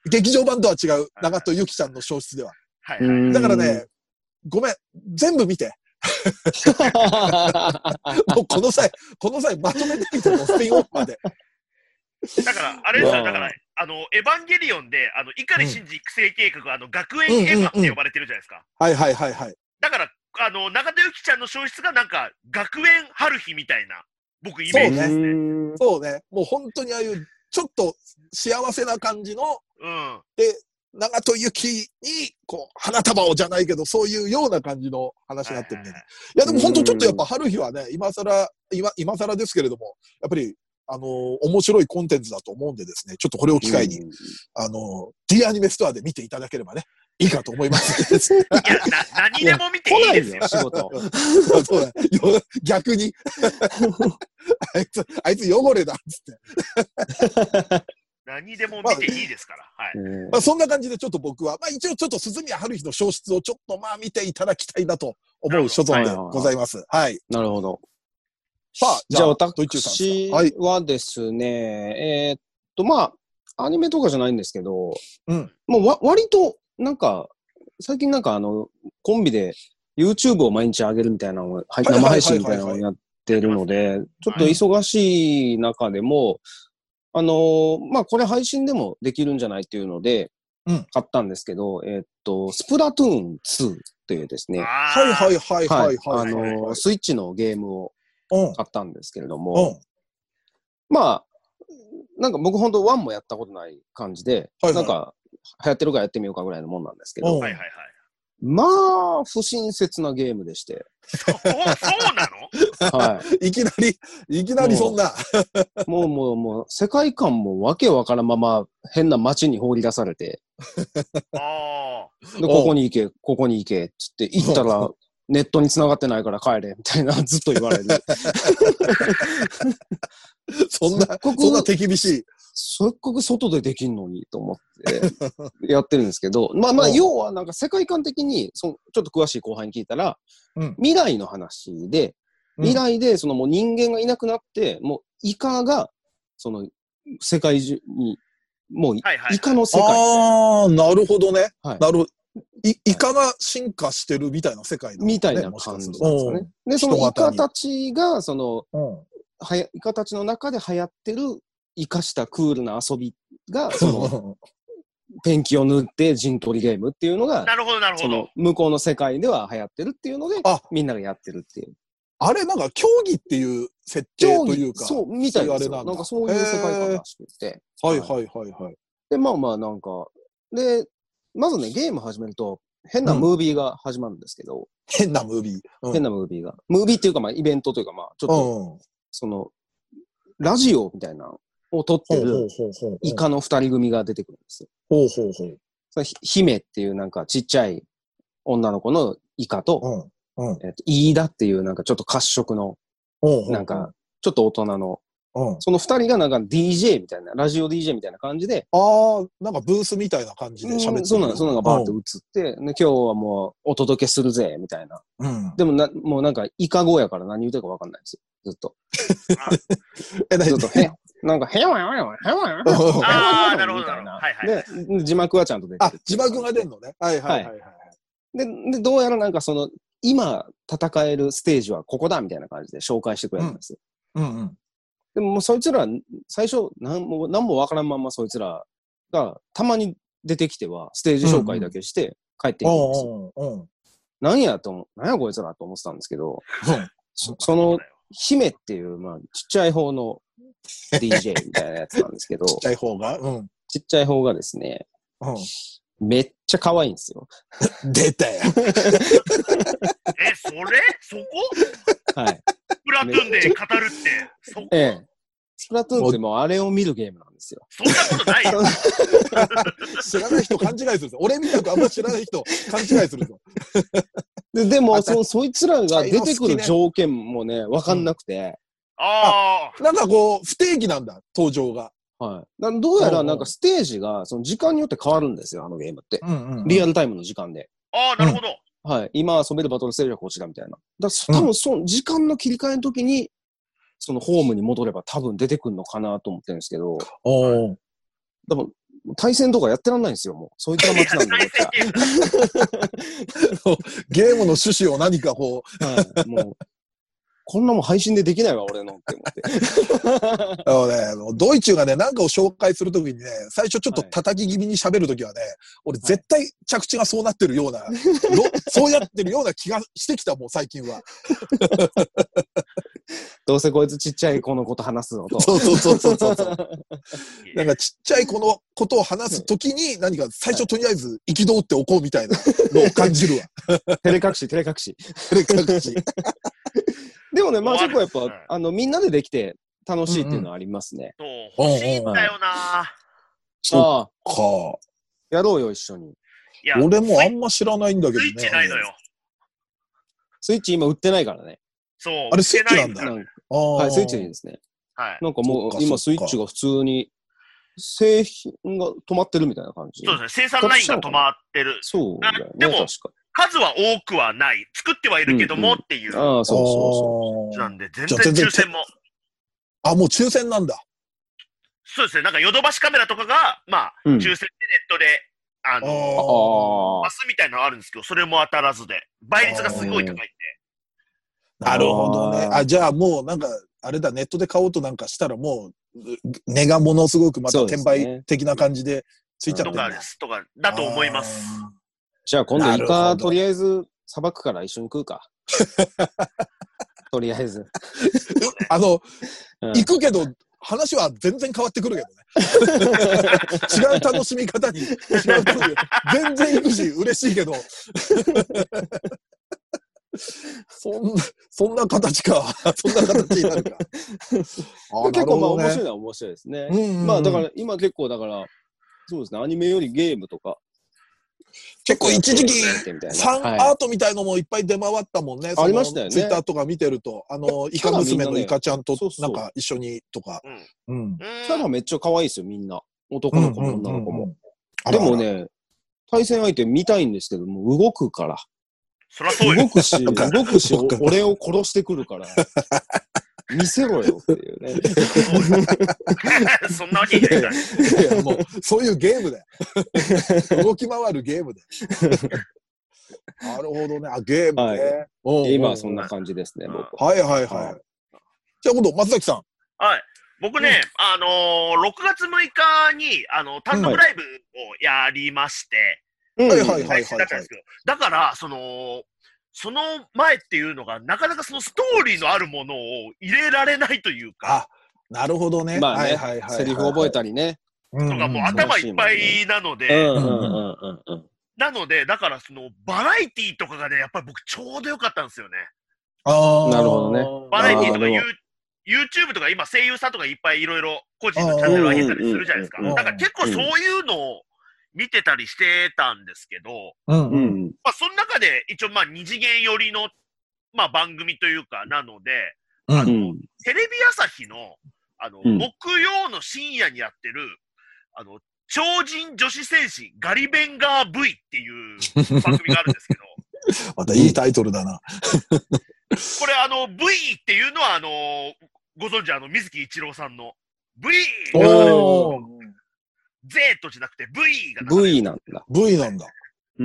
劇場版とは違う長門ゆきちゃんの消失では。はいはい、だからね、ごめん、全部見て。もうこの際、この際まとめてみても、スピンオフまで。 だから、あれですよ、だから、あの、エヴァンゲリオンで、あの、碇シンジ育成計画は、あの、学園エヴァって呼ばれてるじゃないですか。 はいはいはいはい。 だから、あの、長門ゆきちゃんの消失がなんか、学園春日みたいな、僕イメージですね。 そうね。もう本当にああいう、ちょっと幸せな感じの、うん。で、長門ゆきに、こう、花束をじゃないけど、そういうような感じの話になってるんでね。いや、でも本当ちょっとやっぱ春日はね、今更、今、今更ですけれども、やっぱり、あのー、面白いコンテンツだと思うんでですね、ちょっとこれを機会に、あのー、D アニメストアで見ていただければね、いいかと思います。 いや、な、何でも見ていいですよ、仕事。 そうだ、逆に。あいつ、あいつ汚れだっつって。 何でも見ていいですから。 まあ、はい。まあ、そんな感じでちょっと僕は、まあ一応ちょっと鈴宮春日の消失をちょっとまあ見ていただきたいなと思う所存でございます。はい。 なるほど。 さあ、 じゃあ私はですね、えー、っと、まあ、アニメとかじゃないんですけど、うん、もうわ割と、なんか、最近なんかあの、コンビで YouTube を毎日上げるみたいなのを、生配信みたいなのをやってるので、ちょっと忙しい中でも、あのー、まあ、これ配信でもできるんじゃないっていうので、うん、買ったんですけど、えー、っと、スプラトゥーンツーというですね、 はいはいはいはいはい。 あのー、スイッチのゲームを買ったんですけれども、うん、まあ、なんか僕ほんとワンもやったことない感じで、はいはい、なんか流行ってるからやってみようかぐらいのもんなんですけど、はいはいはい、まあ、不親切なゲームでして。 そう、そうなのはい。いきなり、いきなりそんな。 もう、もう、もう、世界観もわけわからんまま変な街に放り出されて。あで、ここに行け、ここに行け、つって行ったら、ネットに繋がってないから帰れ、みたいな、ずっと言われる。 そんな、そんな手厳しい。 せっかく外でできんのにと思ってやってるんですけど、まあまあ、要はなんか世界観的にそ、ちょっと詳しい後輩に聞いたら、うん、未来の話で、未来でそのもう人間がいなくなって、もうイカが、その世界中に、もうイカの世界、 ああ、なるほどね。はい、なるほど。いイカが進化してるみたいな世界な、ね、みたいな感じなんですかね。で、そのイカたちが、その、うん、はやイカたちの中で流行ってる生かしたクールな遊びが、その、ペンキを塗って陣取りゲームっていうのが、 なるほど、なるほど。その、 向こうの世界では流行ってるっていうので、みんながやってるっていう。 あれ、なんか競技っていう設定というか。 そう、みたいですよ。なんかそういう世界観らしくて。 はいはいはいはい。 で、まあまあなんか、で、まずね、ゲーム始めると、変なムービーが始まるんですけど。うん、 変なムービー、 うん、変なムービーが。ムービーっていうか、まあイベントというか、まあちょっと、うん、その、ラジオみたいなを撮ってるイカの二人組が出てくるんですよ。ほうほうほう。 そのひ姫っていうなんかちっちゃい女の子のイカと、 うんうんえっと、飯田っていうなんかちょっと褐色の、 うんなんか、ちょっと大人の、 うん、 その二人がなんか ディージェー みたいな、ラジオ ディージェー みたいな感じで、 ああ、なんかブースみたいな感じで喋ってる、 うん、そうなの、そうなのがバーッと映って、で今日はもうお届けするぜ、みたいな。 うん、 でもな、もうなんかイカ語やから何言うてるかわかんないんですよ。ずっと。 え、 ずっと、へ、なんか、へわやわやわやわやわああ、なるほど。 みたいな。 はいはい。 で、字幕はちゃんと出てる。 あ、字幕が出るのね。はいはいはいはい。 で、で、どうやらなんかその、今戦えるステージはここだみたいな感じで紹介してくれるんですよ。 うんうん。 でももうそいつら、最初、なんも、なんもわからんまんまそいつらが、たまに出てきては、ステージ紹介だけして帰っていくんですよ。 うんうんうん、 なんやと思う、なんやこいつらと思ってたんですけど、そ, その、姫っていう、まあ、ちっちゃい方の ディージェー みたいなやつなんですけど、 ちっちゃい方が、うん、 ちっちゃい方がですね、 うんめっちゃ可愛いんですよ。 出たよ。 え、それそこはい。 スプラトゥーンで語るって、そこええ。スプラトゥーンってもうあれを見るゲームなんですよ。 そんなことないよ。 知らない人勘違いするぞ。俺みたくあんま知らない人勘違いするぞ。 ででもそ、そいつらが出てくる条件もね、わかんなくて。うん、 ああ。なんかこう、不定期なんだ、登場が。 はい。どうやらなんかステージがその時間によって変わるんですよ、あのゲームって。うんうんうん、リアルタイムの時間で。 ああ、なるほど、 うん。はい。今遊べるバトルステージはこちらみたいな。だ多分その時間の切り替えの時に、そのホームに戻れば多分出てくるのかなと思ってるんですけど。 おー。 多分、対戦とかやってらんないんですよ、もう。そういった街なんで。 ゲームの趣旨を何かこう。はい。もう。こんなもん配信でできないわ、俺のって思って。 あのね、ドイチューがね、なんかを紹介するときにね、最初ちょっと叩き気味に喋るときはね、はい、俺絶対着地がそうなってるような、はい、そうやってるような気がしてきたもん、最近は。 どうせこいつちっちゃい子のこと話すのと。 そうそうそうそうそう。なんかちっちゃい子のことを話すときに、何か最初とりあえず憤っておこうみたいなのを感じるわ。 照れ隠し、照れ隠し。 照れ隠し。でもね、まあ結構やっぱ、うん、あの、みんなでできて楽しいっていうのはありますね。 そう、うんうん、欲しいんだよなぁ。 そっか。 やろうよ、一緒に。 いや、俺もあんま知らないんだけどね。 スイッチないのよ。 スイッチ今売ってないからね。 そう。 あれスイッチなんだ。 なんはい、スイッチでいいですね。 はい。 なんかもう今スイッチが普通に製品が止まってるみたいな感じ。 そうですね。生産ラインが止まってる。 そうだよね。 でも、 確か数は多くはない。作ってはいるけどもっていう。 ああ、そうそうそう。 なんで、全然抽選も。 あ、もう抽選なんだ。 そうですね。なんかヨドバシカメラとかが、まあ、抽選でネットで、あの、マスみたいなのあるんですけど、それも当たらずで、倍率がすごい高いんで。 なるほどね。あ、じゃあもうなんか、あれだ、ネットで買おうとなんかしたらもう、値がものすごくまた転売的な感じでついちゃってる。 とかです。とか、だと思います。 じゃあ今度イカとりあえずさばくから一緒に食うか。とりあえず。 あの、うん、行くけど、話は全然変わってくるけどね。違う楽しみ方に、違う楽しみ全然行くし、嬉しいけど。そんな、そんな形か。そんな形になるか。 あ結構まあ面白いのは面白いですね。うんうんうん、まあだから今結構だから、そうですね、アニメよりゲームとか。 結構一時期、ファンアートみたいのもいっぱい出回ったもんね。 ありましたよね。 ツイッターとか見てると、あの、イカ娘のイカちゃんとなんか一緒にとか。 うん。キャラめっちゃ可愛いですよ、みんな。男の子も女の子も。でもね、対戦相手見たいんですけども、動くから。 そらそうよ。 動くし、動くし、俺を殺してくるから。見せろよっていうね。 そんなわけいないから。 いや、もう、そういうゲームだよ。動き回るゲームだよ。なるほどね。あ、ゲームね。 はい、今はそんな感じですね、僕。 はいはいはい。じゃあ今度、松崎さん。 はい。僕ね、あのー、ろくがつむいかに、あの、単独ライブをやりまして、 はいはいはいはい。 だから、その、その前っていうのが、なかなかそのストーリーのあるものを入れられないというか。 あ、なるほどね。 まあね、はいはいはい、セリフ覚えたりね。 とかもう頭いっぱいなので。なので、だからそのバラエティとかがね、やっぱり僕ちょうどよかったんですよね。 ああ、なるほどね。 バラエティとか YouTube とか今声優さんとかいっぱいいろいろ個人のチャンネル上げたりするじゃないですか。だから結構そういうのを見てたりしてたんですけど、 うんうん。 まあ、その中で一応、まあ、二次元寄りの、まあ、番組というか、なので、 うん、 あの、テレビ朝日の、あの、うん、木曜の深夜にやってる、あの、超人女子戦士ガリベンガー V っていう番組があるんですけど。 またいいタイトルだな。 これ、あの、V っていうのは、あの、ご存知、あの、水木一郎さんの V! おー Z じゃなくて V が V なんだ。 V なんだ。 うん。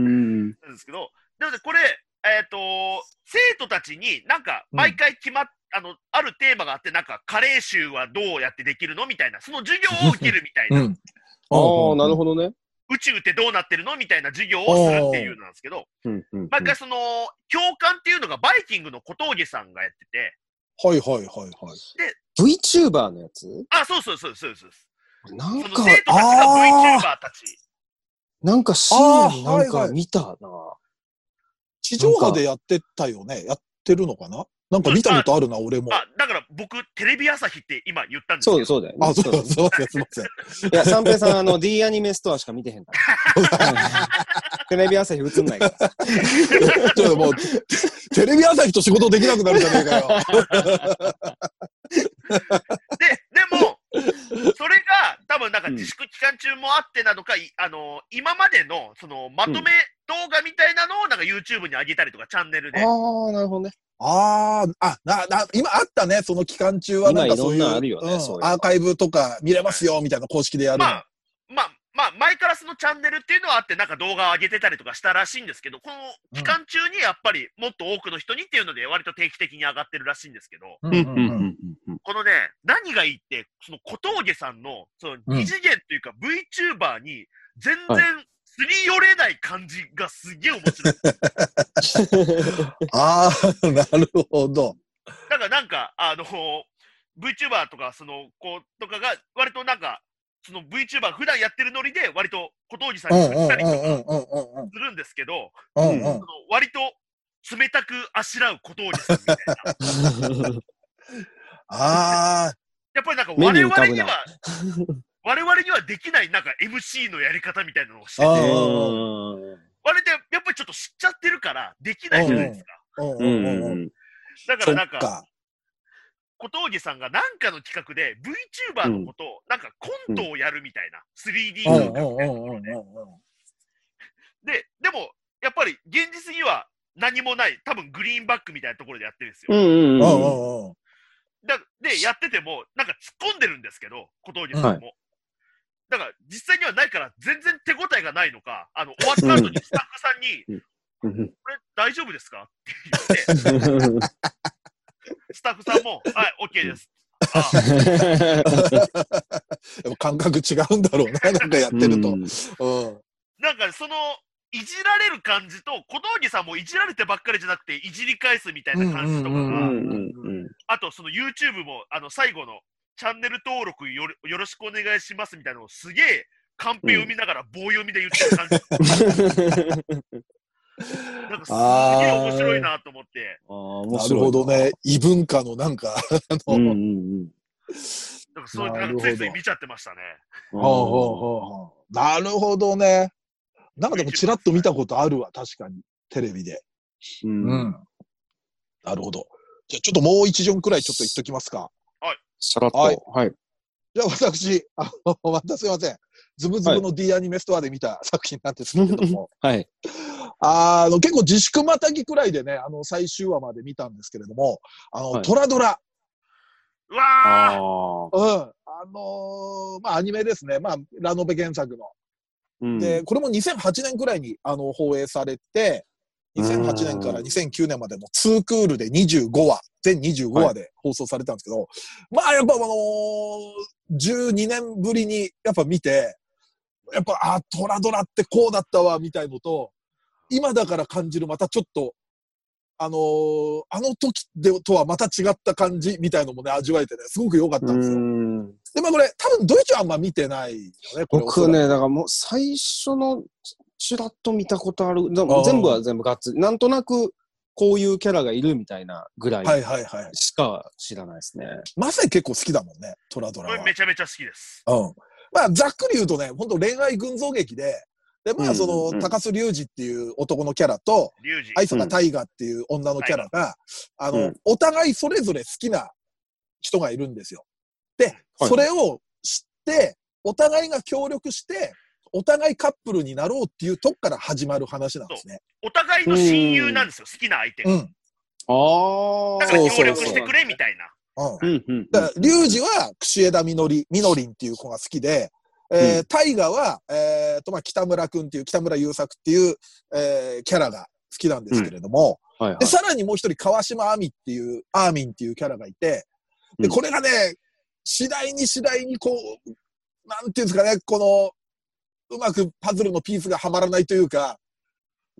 なんですけど、なのでこれ、えっ、ー、と、生徒たちになんか毎回決まっ、うん、あの、あるテーマがあって、なんか加齢臭はどうやってできるのみたいな、その授業を受けるみたいな。うん、 ああ、なるほどね。 宇宙ってどうなってるのみたいな授業をするっていうなんですけど、 うんうんうん、 毎回その、教官っていうのがバイキングの小峠さんがやってて。 はいはいはいはい。 で、 VTuber のやつ？ あ、そうそうそうそうそう。 なんか、 その生徒たちが VTuber たち。 なんか深夜になんか見たな、はいはい。 地上波でやってたよね。やってるのかな？なんか見たことあるな、俺も。 あ、だから僕、テレビ朝日って今言ったんですけど。 そう、そうだよね。 あ、そう、すいません、すいません。 いや、三平さん、あの、D アニメストアしか見てへんから。テレビ朝日映んないから。 ちょっともう、テレビ朝日と仕事できなくなるじゃねえかよ。 で、でも、それが多分なんか自粛期間中もあってなのか、うん、あの、今までの、その、まとめ動画みたいなのをなんか YouTube に上げたりとか、チャンネルで。 ああ、なるほどね。 ああ、あ、な、な、今あったね、その期間中はなんかそういう、 あるよね、うん、 そういうアーカイブとか見れますよ、みたいな公式でやるの。 まあ、まあ、まあ、前からそのチャンネルっていうのはあって、なんか動画を上げてたりとかしたらしいんですけど、この期間中にやっぱりもっと多くの人にっていうので、割と定期的に上がってるらしいんですけど、このね、何がいいって、その小峠さんの、その二次元というか VTuber に全然すり寄れない感じがすげえ面白い。 ああ、なるほど。 だからなんか、あの、VTuber とか、その子とかが、割となんか、その VTuber 普段やってるノリで割と小峠さんに振ったりとかするんですけど、割と冷たくあしらう小峠さんみたいな。 ああ。 やっぱりなんか我々には、我々にはできないなんか エムシー のやり方みたいなのをしてて、割とやっぱりちょっと知っちゃってるからできないじゃないですか。だからなんか、小峠さんが何かの企画で VTuber のことを、なんかコントをやるみたいな、スリーディー 感覚みたいなところで。で、でも、やっぱり現実には何もない、多分グリーンバックみたいなところでやってるんですよ。だで、やってても、なんか突っ込んでるんですけど、小峠さんも。はい、だから実際にはないから全然手応えがないのか、あの、終わった後にスタッフさんに、これ大丈夫ですかって言って、スタッフさんも、はい、OK です。 でも感覚違うんだろうな、なんかやってると。うん、 なんかその、いじられる感じと、小峠さんもいじられてばっかりじゃなくて、いじり返すみたいな感じとかが、あとその YouTube も、あの、最後のチャンネル登録よろ、よろしくお願いしますみたいなのをすげえカンペ読みながら棒読みで言ってる感じ。なんかすげえ面白いなと思って。 あ面白いなるほどね。異文化のなんか、あの、うんうんうん、 なんかそういうのついつい見ちゃってましたね。 なるほどね。なんかでもちらっと見たことあるわ、確かに。テレビで。うん。うん、なるほど。じゃあちょっともう一巡くらいちょっと言っときますか。 はい。 さらっと。はい。はい、 じゃあ私、あの、またすいません。ズブズブの D アニメストアで見た作品なんですけれども。 はい。 あの、結構自粛またぎくらいでね、あの、最終話まで見たんですけれども、あの、はい、トラドラ。 うわーうん。あのー、まあ、アニメですね。まあ、ラノベ原作の。うん、で、これもにせんはちねんくらいに、あの、放映されて、にせんはちねんからにせんきゅうねんまでのにクールでにじゅうごわ、全にじゅうごわで放送されたんですけど、はい、まあ、やっぱあのー、じゅうにねんぶりに、やっぱ見て、やっぱ、あ、トラドラってこうだったわ、みたいのと、今だから感じるまたちょっと、あのー、あの時でとはまた違った感じみたいのもね、味わえてね、すごく良かったんですよ。で、まあこれ、多分ドイツはあんま見てないよね、これ。 僕ね、だからもう最初のちらっと見たことある。でも全部は全部ガッツリ。なんとなく、こういうキャラがいるみたいなぐらいしか知らないですね。はいはいはい、 まさに結構好きだもんね、トラドラは。 これめちゃめちゃ好きです。 うん。まあ、ざっくり言うとね、ほんと恋愛群像劇で、 で、まあ、その、 うんうん高須隆二っていう男のキャラと、 リュウジ。 愛坂大河っていう女のキャラが、あの、 うんお互いそれぞれ好きな人がいるんですよ。で、 はいそれを知って、お互いが協力して、お互いカップルになろうっていうとこから始まる話なんですね。 お互いの親友なんですよ、好きな相手が。 うん。 ああ。 だから協そうそう力してくれみたいな。 うん。 うんうん。 だから、隆二は、串枝みのり、みのりんっていう子が好きで、えー、大河は、えーと、まあ、北村くんっていう、北村優作っていう、えー、キャラが好きなんですけれども、 はいはいで、さらにもう一人、川島亜美っていう、アーミンっていうキャラがいて、で、これがね、次第に次第にこう、なんていうんですかね、この、うまくパズルのピースがはまらないというか、 うん。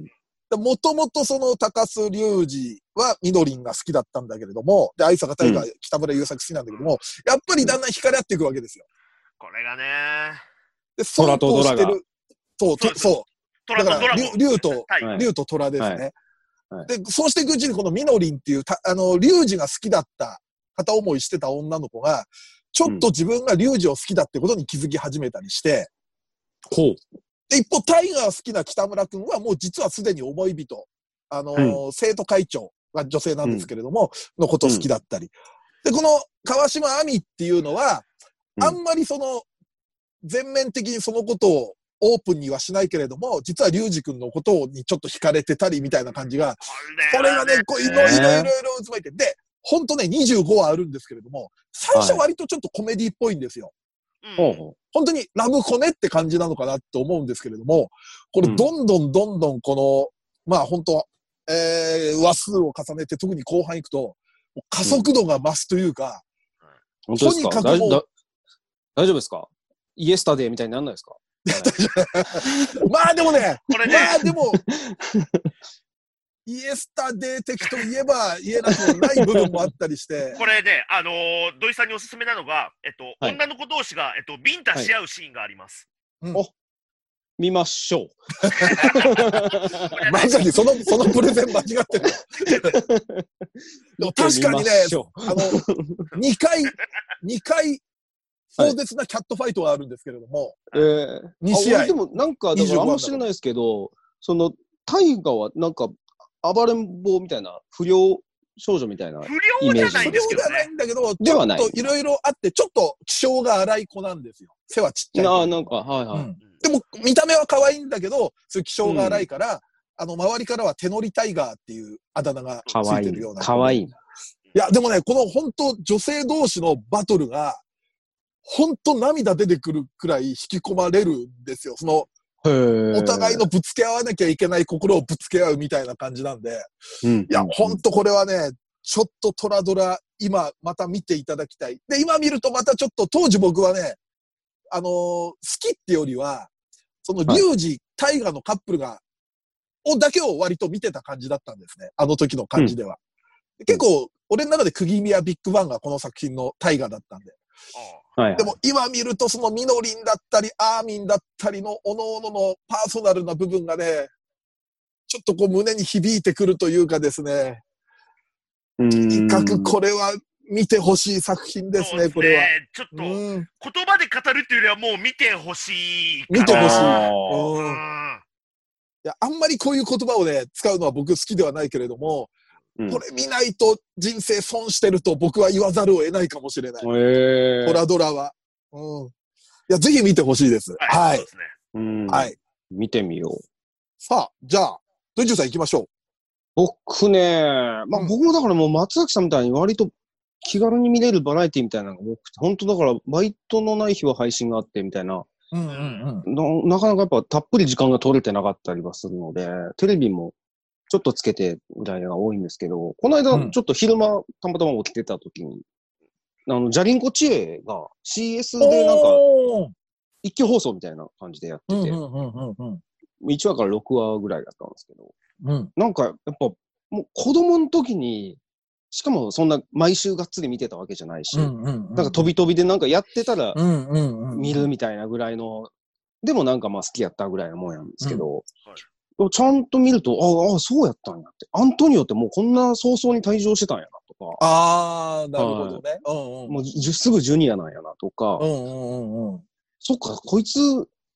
もともとその高須隆二はみのりんが好きだったんだけれども、で、愛坂大河、北村優作好きなんだけども、やっぱりだんだん惹かれ合っていくわけですよ。 これがね。 で、そうこうしてる。そう、とそう。 トラとドラゴン。 竜と、 はい。 竜と虎ですね。 はいはいで、そうしていくうちにこのみのりんっていう、たあの、隆二が好きだった、片思いしてた女の子が、ちょっと自分が隆二を好きだってことに気づき始めたりして、 ほう。 で、一方、タイガー好きな北村くんはもう実はすでに思い人、あのーう生徒会長が女性なんですけれども、のこと好きだったり。で、この川島亜美っていうのは、 うんあんまりその、全面的にそのことをオープンにはしないけれども、実は隆二くんのことにちょっと惹かれてたりみたいな感じが、これがね、こういろいろいろいろ渦巻いて、で、ほんとね、にじゅうごわあるんですけれども、最初割とちょっとコメディっぽいんですよ。 ほうほ本当にラブコネって感じなのかなって思うんですけれども、これどんどんどんどんこの、まあ本当、えー、話数を重ねて特に後半行くと、加速度が増すというか、 本当ですか？ とにかくもう大だ大丈夫ですか？イエスタデーみたいになんないですか？ まあでもね、 これねまあでも、イエスタデー的と言えば言えなくもない部分もあったりして。 これね、あのー、土井さんにおすすめなのが、えっと、 はい女の子同士が、えっと、ビンタし合うシーンがあります。 うんお見ましょう。 まさにその、そのプレゼン間違ってる。でも確かにね、あの、にかい、にかい、壮絶なキャットファイトがあるんですけれども、 えー、 に試合。 あでもなんか、だからあんま知らないですけど、その、大河はなんか、暴れん坊みたいな、不良少女みたいな不良じゃないんですけど不良じゃないね。 んだけど、 ではないちょっといろいろあって、ちょっと気性が荒い子なんですよ。背はちっちゃい。 ああ、なんか、はいはい。 うんでも、見た目は可愛いんだけど、そういう気性が荒いから、あの、周りからは手乗りタイガーっていうあだ名がつかわいいいてるような。 かわいい。 いや、でもね、この本当女性同士のバトルが、本当涙出てくるくらい引き込まれるんですよ。その、お互いのぶつけ合わなきゃいけない心をぶつけ合うみたいな感じなんで。 うん、 いや、本当これはね、ちょっとトラドラ、今また見ていただきたい。で、今見るとまたちょっと当時僕はね、あのー好きってよりは、その、リュウジ、タイガのカップルが、をだけを割と見てた感じだったんですね。あの時の感じでは。うん、結構、俺の中で釘宮ビッグバンがこの作品のタイガだったんで。 はいはい、 でも今見るとそのミノリンだったり、アーミンだったりの各々のパーソナルな部分がね、ちょっとこう胸に響いてくるというかですね。とにかくこれは見てほしい作品ですね、 そうですね、 これは。 ちょっと、言葉で語るっていうよりはもう見てほしい。 見てほしい。 うん。 いや、あんまりこういう言葉をね、使うのは僕好きではないけれども、うん、これ見ないと人生損してると僕は言わざるを得ないかもしれない。 へトラドラは。うん。いや、ぜひ見てほしいです。はい。はい。そうですね、 うん、 はい。 見てみよう。 さあ、じゃあ、ドイチューさん行きましょう。 僕ね、まあ、うん、僕もだからもう松崎さんみたいに割と気軽に見れるバラエティみたいなのが多くて、本当だからバイトのない日は配信があってみたいな。 うんうんうん、 な, なかなかやっぱたっぷり時間が取れてなかったりはするので、テレビもちょっとつけてみたいなのが多いんですけど、この間ちょっと昼間たまたま起きてた時に、うん、あの、ジャリンコ知恵が シーエス でなんか一挙放送みたいな感じでやってて、いちわからろくわぐらいだったんですけど、うん、なんかやっぱもう子供の時に、しかもそんな毎週がっつり見てたわけじゃないし、なんか飛び飛びでなんかやってたら見るみたいなぐらいの、でもなんかまあ好きやったぐらいのもんなんですけど、うんはい、ちゃんと見ると、ああ、そうやったんやって。アントニオってもうこんな早々に退場してたんやなとか。 ああ、なるほどね。 はい、うんうん、もうすぐジュニアなんやなとか。うんうんうん、そっか、こいつ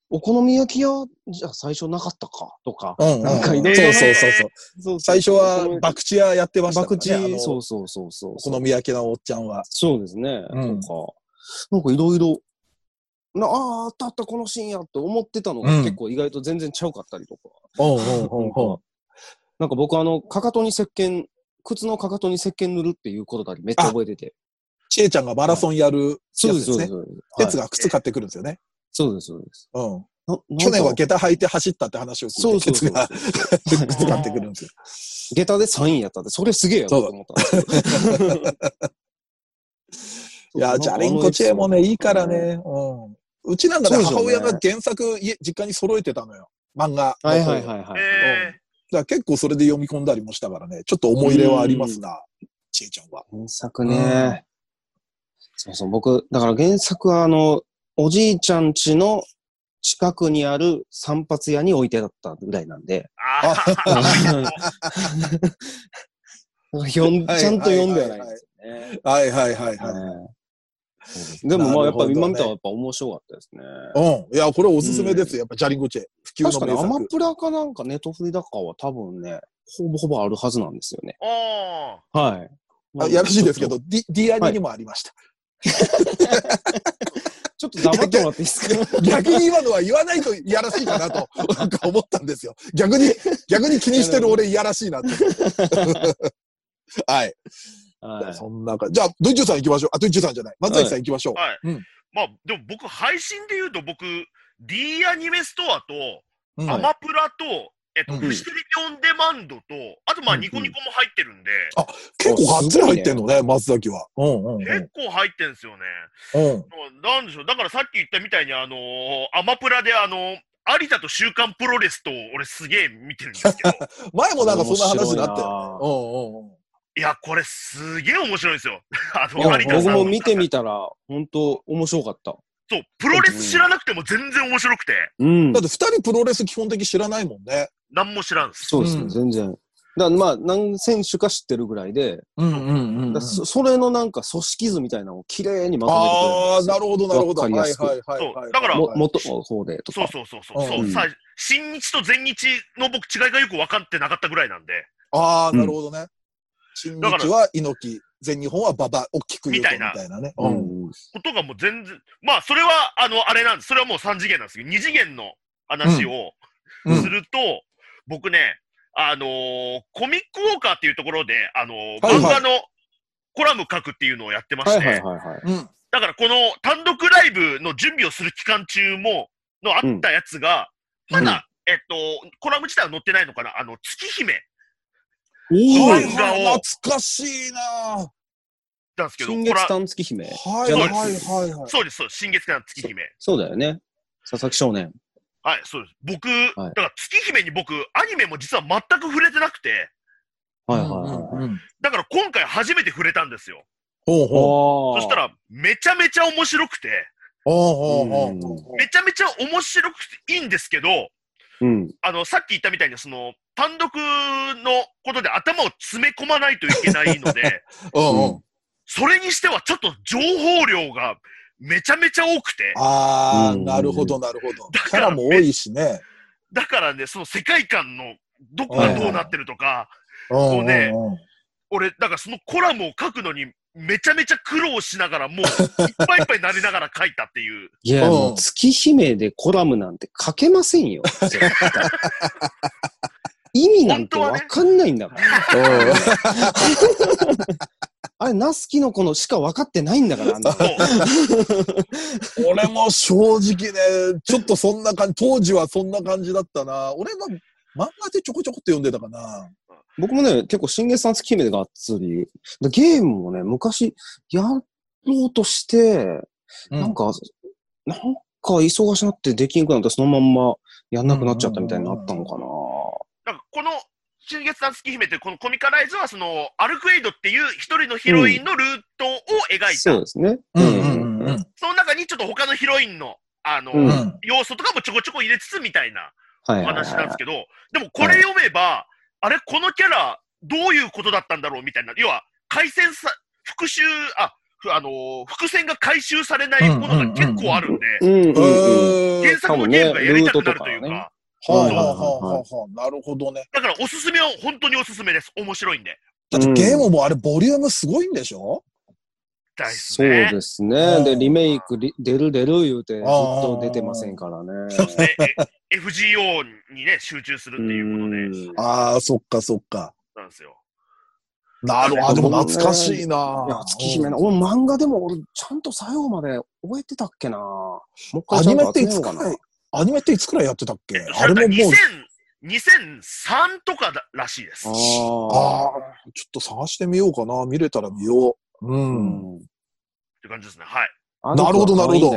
お好み焼き屋じゃあ最初なかったかとか。 うんうん、 なんかいろいろいろ。 いろ。 そうそうそうそう。最初は、博打屋やってましたからね。 博打、そうそうそうそう。 お好み焼きのおっちゃんは。 そうですね。うん、とか。なんかいろいろ、なああ、あったあったこのシーンやって思ってたのが、うん、結構意外と全然ちゃうかったりとか。 うんうんうんうん。 なんか僕あの、かかとに石鹸、靴のかかとに石鹸塗るっていうことだけめっちゃ覚えてて。 ちえちゃんがマラソンやるやつですね。鉄が靴買ってくるんですよね。 そうです、そうです。 うん。去年は下駄履いて走ったって話を聞いて、鉄が靴買ってくるんですよ。 下駄でさんいやったって、それすげえやと思ったんですけど。 いや、ジャリンコチェもね、いいからね。うん。うちなんかね、母親が原作、家、実家に揃えてたのよ。漫画。 はいはいはいはい。 だから結構それで読み込んだりもしたからね、ちょっと思い入れはありますな、ちえちゃんは。 原作ね。そうそう、僕、だから原作はあの、おじいちゃん家の近くにある散髪屋に置いてあったぐらいなんで。あちゃんと読んではないんですよね。 はいはいはいはい。 でもまあやっぱ今見たらやっぱ面白かったですね。 うん。いや、これおすすめですよ。やっぱジャリンコチェ。 普及の名作。確かにアマプラかなんかネトフリだかは多分ね、ほぼほぼあるはずなんですよね。 ああ。はい。 あ、やらしいですけど、D、ディーアニにもありました。 ちょっと黙ってもらっていいですか？ 逆に今のは言わないといやらしいかなと、なんか思ったんですよ。逆に、逆に気にしてる俺いやらしいなって。はい。はい、そんなか、じゃあ、ドイツさん行きましょう。あ、ドイツさんじゃない。松崎さん行きましょう。 はい。うん、まあ、でも僕、配信で言うと僕、D アニメストアと、うん、アマプラと、えっと、うん、フジテレビオンデマンドと、あとまあ、ニコニコも入ってるんで。 うん、あ、結構がっつり入ってんのね、松崎は。うんうんうん、 結構入ってんですよね。うん。なんでしょう。だからさっき言ったみたいに、あのー、アマプラで、あのー、有田と週刊プロレスと、俺すげえ見てるんですけど。 前もなんかそんな話になったよね。うんうんうん。 いや、これすげえ面白いんですよ。あの、 有田さん。僕も見てみたら、本当面白かった。 そう、プロレス知らなくても全然面白くて。 うん。だって二人プロレス基本的知らないもんね。 何も知らんす。 そうですね、うん、全然。だからまあ、何選手か知ってるぐらいで、 うんうんうん、うんそ。それのなんか組織図みたいなのを綺麗にまとめてくれる。 ああ、なるほどなるほど。 はいはいはい、 はい。 そう。だから、 も元の方でとか。 そうそうそうそう。うん、そうさ新日と全日の僕違いがよく分かってなかったぐらいなんで。 ああ、なるほどね。うん、新日は猪木、全日本は馬場、大きく言うとみたいなね。 うん。ことがもう全然、まあそれは、あの、あれなんです。それはもうさん次元なんですけど、に次元の話をすると、うん、僕ね、あのー、コミックウォーカーっていうところで、あのーはいはい、漫画のコラム書くっていうのをやってまして、はいはいはいはい、だからこの単独ライブの準備をする期間中も、のあったやつが、うん、まだ、うん、えっと、コラム自体は載ってないのかな、あの、月姫。 漫画を。懐かしいなぁ。 なんですけど、 新月誕月姫。 はいはいはいはい。 そうです、そうです。新月誕月姫。 そうだよね。佐々木少年。 はい、そうです。僕、はい、だから月姫に僕、アニメも実は全く触れてなくて。 はいはいはい。 だから今回初めて触れたんですよ。 ほうほう。そしたら、めちゃめちゃ面白くて。 ほうほうほう。めちゃめちゃ面白くていいんですけど、うん、あの、さっき言ったみたいに、その、単独のことで頭を詰め込まないといけないので、うんうん、それにしてはちょっと情報量がめちゃめちゃ多くて。 ああ、なるほどなるほど。キャラも多いしね。 だからね、その世界観のどこがどうなってるとか、こうね、俺、だからそのコラムを書くのにめちゃめちゃ苦労しながら、もういっぱいいっぱいなりながら書いたっていう。 いや、もう月姫でコラムなんて書けませんよ。意味なんてわかんないんだから。ね、あれ、ナスキの子のしか分かってないんだから。 俺も正直ね、ちょっとそんな感じ、当時はそんな感じだったな。俺は漫画でちょこちょこって読んでたかな。 僕もね、結構新月さん月姫でがっつり。ゲームもね、昔やろうとして、うん、なんか、なんか忙しなってできんくなってそのまんまやんなくなっちゃったみたいになったのかな。 なんかこの新月さん月姫ってこのコミカライズはそのアルクエイドっていう一人のヒロインのルートを描いた。うん、 そうですね。 うんうんうん。 その中にちょっと他のヒロインのあの、うん、要素とかもちょこちょこ入れつつみたいなお話なんですけど、でもこれ読めば、はい、あれこのキャラどういうことだったんだろうみたいな、要は回線さ復讐ああのー、伏線が回収されないものが結構あるんで、原作のゲームがやりたくなるというか。 はあはあはあはあ、なるほどね。 だからおすすめは本当におすすめです。面白いんで。 だってゲームもあれボリュームすごいんでしょ？ 大好き。 そうですね。で、リメイク出る出る言うてずっと出てませんからね。 エフジーオー にね、集中するっていうことで。 ああ、そっかそっか。 なんですよ。 なるほど。でも懐かしいな。 いや、月姫な。俺漫画でも俺ちゃんと最後まで終えてたっけな。もう一回アニメっていつくらい、アニメっていつくらいやってたっけ？あれももう。 にせんさんとからしいです。ああ、ちょっと探してみようかな。見れたら見よう。うん。 って感じですね。はい。 なるほど、なるほど。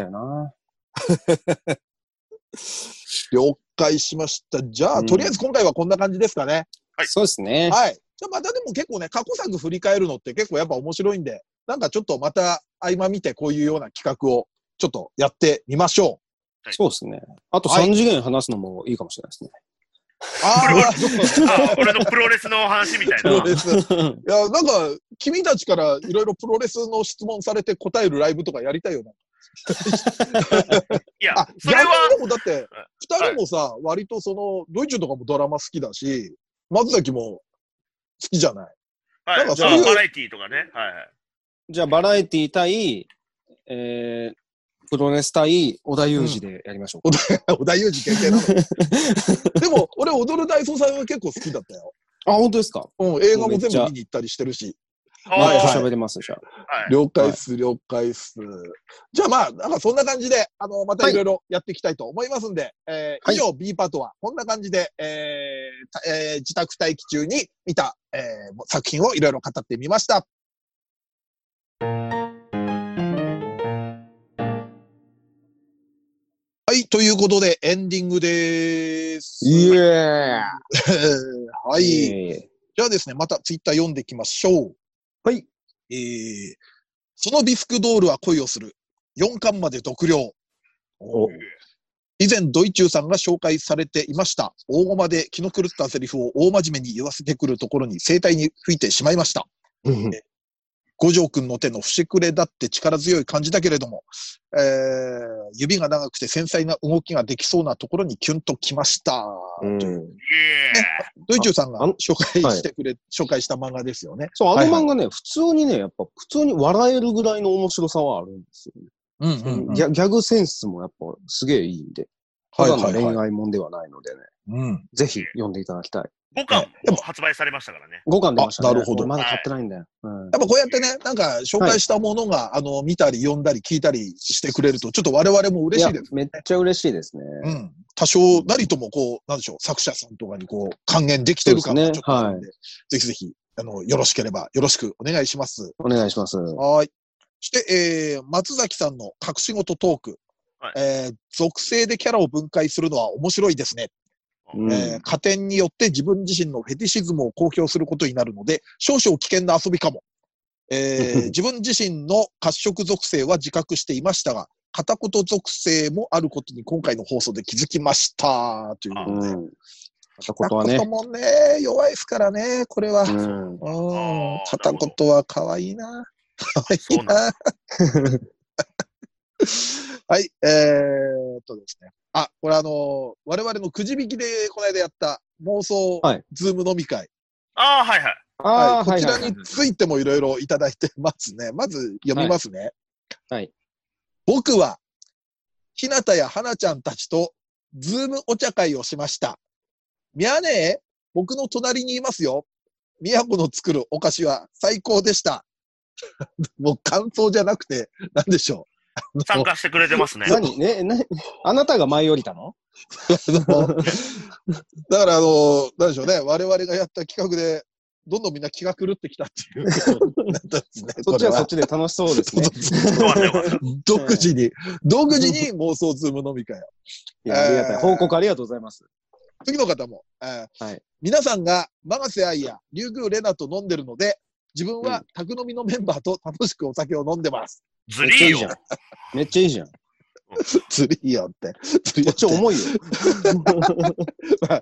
了解しました。じゃあ、とりあえず今回はこんな感じですかね。 はい。そうですね。 はい。じゃあまたでも結構ね、過去作振り返るのって結構やっぱ面白いんで、なんかちょっとまた合間見てこういうような企画をちょっとやってみましょう。はい、そうですね。あとさん次元話すのもいいかもしれないですね。 ああ、俺のプロレスの話みたいな。プロレス。いや、なんか、君たちからいろいろプロレスの質問されて答えるライブとかやりたいよな。 いや、それは。 でもだって、二人もさ、はい、割とその、ドイツとかもドラマ好きだし、松崎も好きじゃない。 はい。なんかそういうバラエティーとかね。はいはい。 じゃあ、バラエティー対、えー、プロレス対織田裕二でやりましょう。 織田裕二限定なの。でも、俺、踊る大捜査は結構好きだったよ。 あ、本当ですか？ うん、映画も全部見に行ったりしてるし。 はい、喋れます、じゃあ。了解っす、了解っす。じゃあまあ、なんかそんな感じで、あの、またいろいろやっていきたいと思いますんで、えー、以上 B パートはこんな感じで、えーえー、自宅待機中に見た、えー、作品をいろいろ語ってみました。はい、ということで、エンディングでーす。 イエーはい。じゃあですね、またツイッター読んでいきましょう。 はい。 えー、そのビスクドールは恋をする。よんかんまで読了。以前、ドイチューさんが紹介されていました。大駒で気の狂ったセリフを大真面目に言わせてくるところに声帯に吹いてしまいました。五条くんの手の節くれだって力強い感じだけれども、えー、指が長くて繊細な動きができそうなところにキュンときました。うんね、ドイチューさんが紹介してくれ、はい、紹介した漫画ですよね。 そう、あの漫画ね、はいはい、普通にね、やっぱ普通に笑えるぐらいの面白さはあるんですよね。うんうんうん、ギャ、ギャグセンスもやっぱすげえいいんで、ただの恋愛もんではないのでね、はいはいはい、ぜひ読んでいただきたい。 ごかんも発売されましたからね。 ごかん出ましたね。 なるほど。 まだ買ってないんだよ。 はいうん、やっぱこうやってね、なんか紹介したものが、はい、あの、見たり読んだり聞いたりしてくれると、ちょっと我々も嬉しいです、 ね。めっちゃ嬉しいですね。 うん。多少なりともこう、なんでしょう、作者さんとかにこう、還元できてるかも、ね、ちょっとあるんで、はい、ぜひぜひ、あの、よろしければよろしくお願いします。 お願いします。 はい。そして、えー、松崎さんの隠し事トーク。はい、えー、属性でキャラを分解するのは面白いですね。うんえー、加点によって自分自身のフェティシズムを公表することになるので、少々危険な遊びかも。えー、自分自身の褐色属性は自覚していましたが、片言属性もあることに今回の放送で気づきました。ということで。うん、 片言はね。 片言もね、弱いですからね、これは。うん。うん、片言は可愛いな。可愛いな。はい、えーっとですね。あ、これあのー、我々のくじ引きでこの間やった妄想ズーム飲み会。はい、 ああ、はいはい。 はい、こちらについてもいろいろいただいてますね。まず読みますね。 はい。はい、 僕は、ひなたやはなちゃんたちとズームお茶会をしました。みやねえ、僕の隣にいますよ。みやこの作るお菓子は最高でした。もう感想じゃなくて、なんでしょう。 参加してくれてますね。 何ね、ね、あなたが舞い降りたのだからあの、なんでしょうね。我々がやった企画で、どんどんみんな気が狂ってきたっていうことになったんですね。 そっちはそっちで楽しそうですね。 独自に、独自に妄想ズーム飲み会を。 いや、ありがたい。報告ありがとうございます。 次の方も、えーはい、皆さんが永瀬愛や竜宮レナと飲んでるので、自分は宅飲みのメンバーと楽しくお酒を飲んでます。 ずりーよ。 めっちゃいいじゃん。 ずりーよって。 こっち重いよ。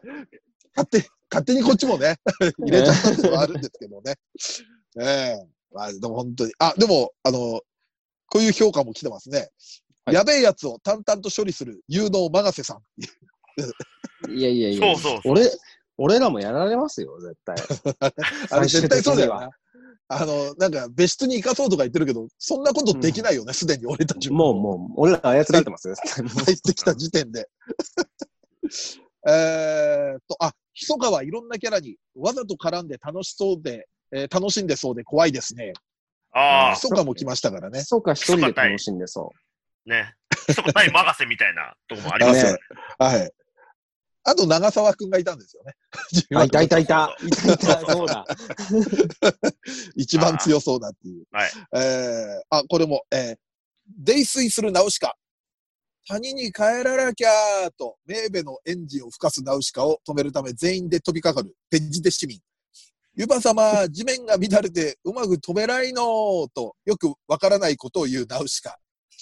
勝手、勝手にこっちもね、入れちゃったってのはあるんですけどね。ええー、 あ、でも本当に。あ、でも、あの、こういう評価も来てますね。 はい、 やべえやつを淡々と処理する有能マガセさん。 いやいやいや、 そうそうそう俺、俺らもやられますよ、絶対。 あれ絶対そうだよな。あの、なんか、別室に行かそうとか言ってるけど、そんなことできないよね、す、で、に俺たちも。もう、もう、俺ら操られてますよ。 入ってきた時点で。えーっと、あ、ひそかはいろんなキャラにわざと絡んで楽しそうで、えー、楽しんでそうで怖いですね。 ああ。 ひそかも来ましたからね。 ひそか一人で楽しんでそう。 ね。ひそか対マガセみたいなとこもありますよね。 はい。あと、長澤くんがいたんですよね。 あ、いたいたいた。いたいた、そうだ。 一番強そうだっていう。 はい。 えー、あ、これも、えー、泥酔するナウシカ。谷に帰らなきゃーと、メーベのエンジンを吹かすナウシカを止めるため全員で飛びかかる、ペンジテ市民。ユバ様、地面が乱れてうまく飛べないのーと、よくわからないことを言うナウシカ。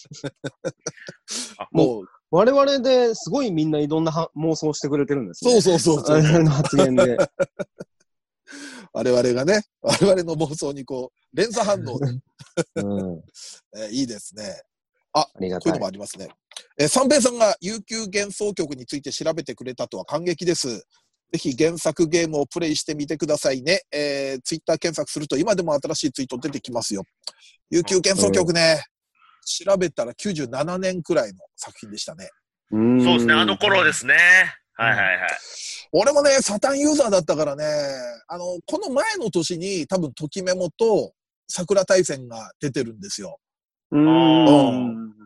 もう、我々ですごいみんないろんな妄想してくれてるんですね。 そうそうそうそう。 我々の発言で。 我々がね、我々の妄想にこう、連鎖反応で。 うんえー、いいですね。あ、 ありがたい。 こういうのもありますね。えー、三平さんが悠久幻想曲について調べてくれたとは感激です。ぜひ原作ゲームをプレイしてみてくださいね。えー、ツイッター検索すると今でも新しいツイート出てきますよ。悠久幻想曲ね、うん、調べたらきゅうじゅうななねんくらいの作品でしたね。 うんそうですね、あの頃ですね。はいはいはい。 俺もね、サタンユーザーだったからね、あの、この前の年に多分、ときメモと桜大戦が出てるんですよ。 うん。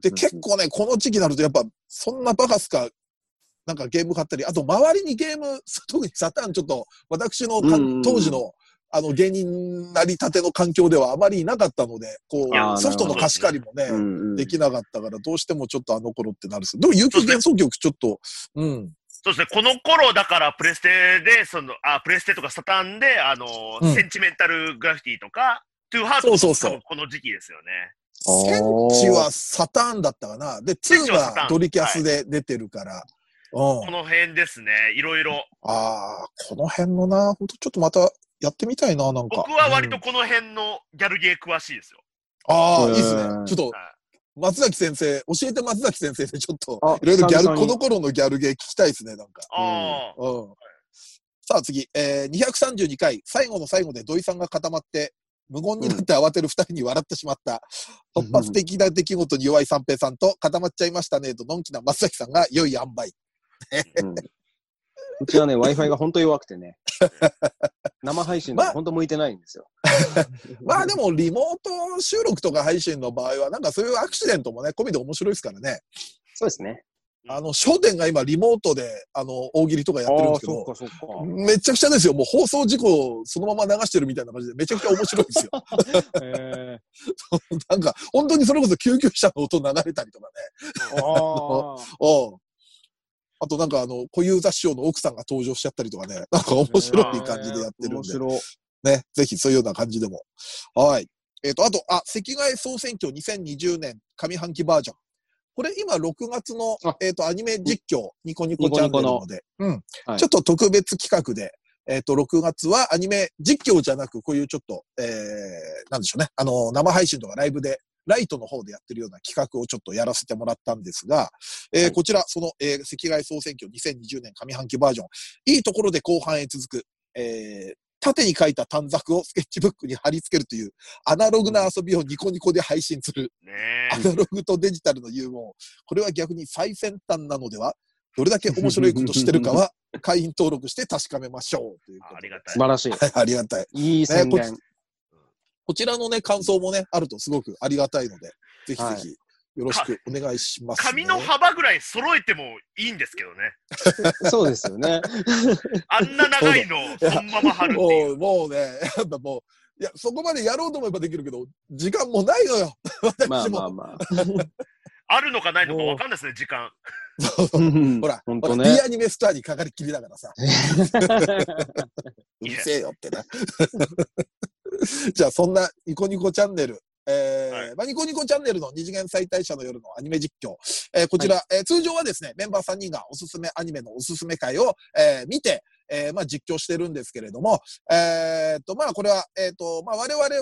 で、結構ね、この時期になるとやっぱ、そんなバカすか、なんかゲーム買ったり、あと周りにゲーム、特にサタンちょっと、私の当時の、あの、芸人なりたての環境ではあまりいなかったので、こう、ソフトの貸し借りもね、できなかったから、どうしてもちょっとあの頃ってなるんですよ。でも、悠久幻想曲ちょっと、うん。 そうですね、この頃だからプレステで、その、あ、プレステとかサタンで、あの、うん、センチメンタルグラフィティとか、トゥーハートとかもこの時期ですよね。 センチはサターンだったかな。で、ツーはドリキャスで出てるから。はいうん、この辺ですね、いろいろ。 ああ、この辺のな、ほんとちょっとまたやってみたいな、なんか。 僕は割とこの辺のギャルゲー詳しいですよ。 うん、ああ、いいっすね。ちょっと、松崎先生、教えて松崎先生でちょっと、いろいろギャル、この頃のギャルゲー聞きたいですね、なんか。 ああ。 うん。さあ次、えー、にひゃくさんじゅうにかい、最後の最後で土井さんが固まって、無言になって慌てる二人に笑ってしまった。うん、突発的な出来事に弱い三平さんと固まっちゃいましたねと、のんきな松崎さんが良い塩梅。 うん、うちはね、Wi-Fi が本当弱くてね、生配信が本当向いてないんですよ。 まあ、まあでも、リモート収録とか配信の場合は、なんかそういうアクシデントもね、込みで面白いですからね。 そうですね。 あの、笑点が今リモートで、あの、大喜利とかやってるんですけど、 そうかそうかめちゃくちゃですよ。もう放送事故をそのまま流してるみたいな感じで、めちゃくちゃ面白いですよ。えー、なんか、本当にそれこそ救急車の音流れたりとかね。ああとなんかあの、小遊三師匠の奥さんが登場しちゃったりとかね、なんか面白い感じでやってるんで。面白ね、ぜひそういうような感じでも。はい。えっと、あと、あ、赤外総選挙にせんにじゅうねん上半期バージョン。これ今ろくがつの、えっと、アニメ実況、ニコニコチャンネルので、うん。はい、ちょっと特別企画で、えっと、ろくがつはアニメ実況じゃなく、こういうちょっと、えー、なんでしょうね。あの、生配信とかライブで、ライトの方でやってるような企画をちょっとやらせてもらったんですが、えーはい、こちら、その、えー、赤外総選挙にせんにじゅうねん上半期バージョン。いいところで後半へ続く、えー、縦に書いた短冊をスケッチブックに貼り付けるというアナログな遊びをニコニコで配信する。ね、アナログとデジタルの融合。これは逆に最先端なのでは、どれだけ面白いことしてるかは会員登録して確かめましょうということ。 ありがたい。 素晴らしい。 ありがたい。 いい宣言。 ね、こちらのね、感想もね、あるとすごくありがたいので、ぜひぜひよろしくお願いします、ね。 紙の幅ぐらい揃えてもいいんですけどね。 そうですよね。 あんな長いのそのまま貼るっていう。 もう、もうね、やっぱもう、いや、そこまでやろうと思えばできるけど、時間もないのよ。私も。まあまあまあ。 あるのかないのかわかんないですね、時間。 ほら、ほら、ね、D アニメスターにかかりっきりだからさ。うるせえよってな。じゃあ、そんなニコニコチャンネル、えーはい、まあ、ニコニコチャンネルの二次元再大社の夜のアニメ実況。えー、こちら、はい、えー、通常はですね、メンバーさんにんがおすすめアニメのおすすめ回を、えー、見て、えー、まあ、実況してるんですけれども、えー、っと、まあ、これは、えー、っと、まあ、我々は、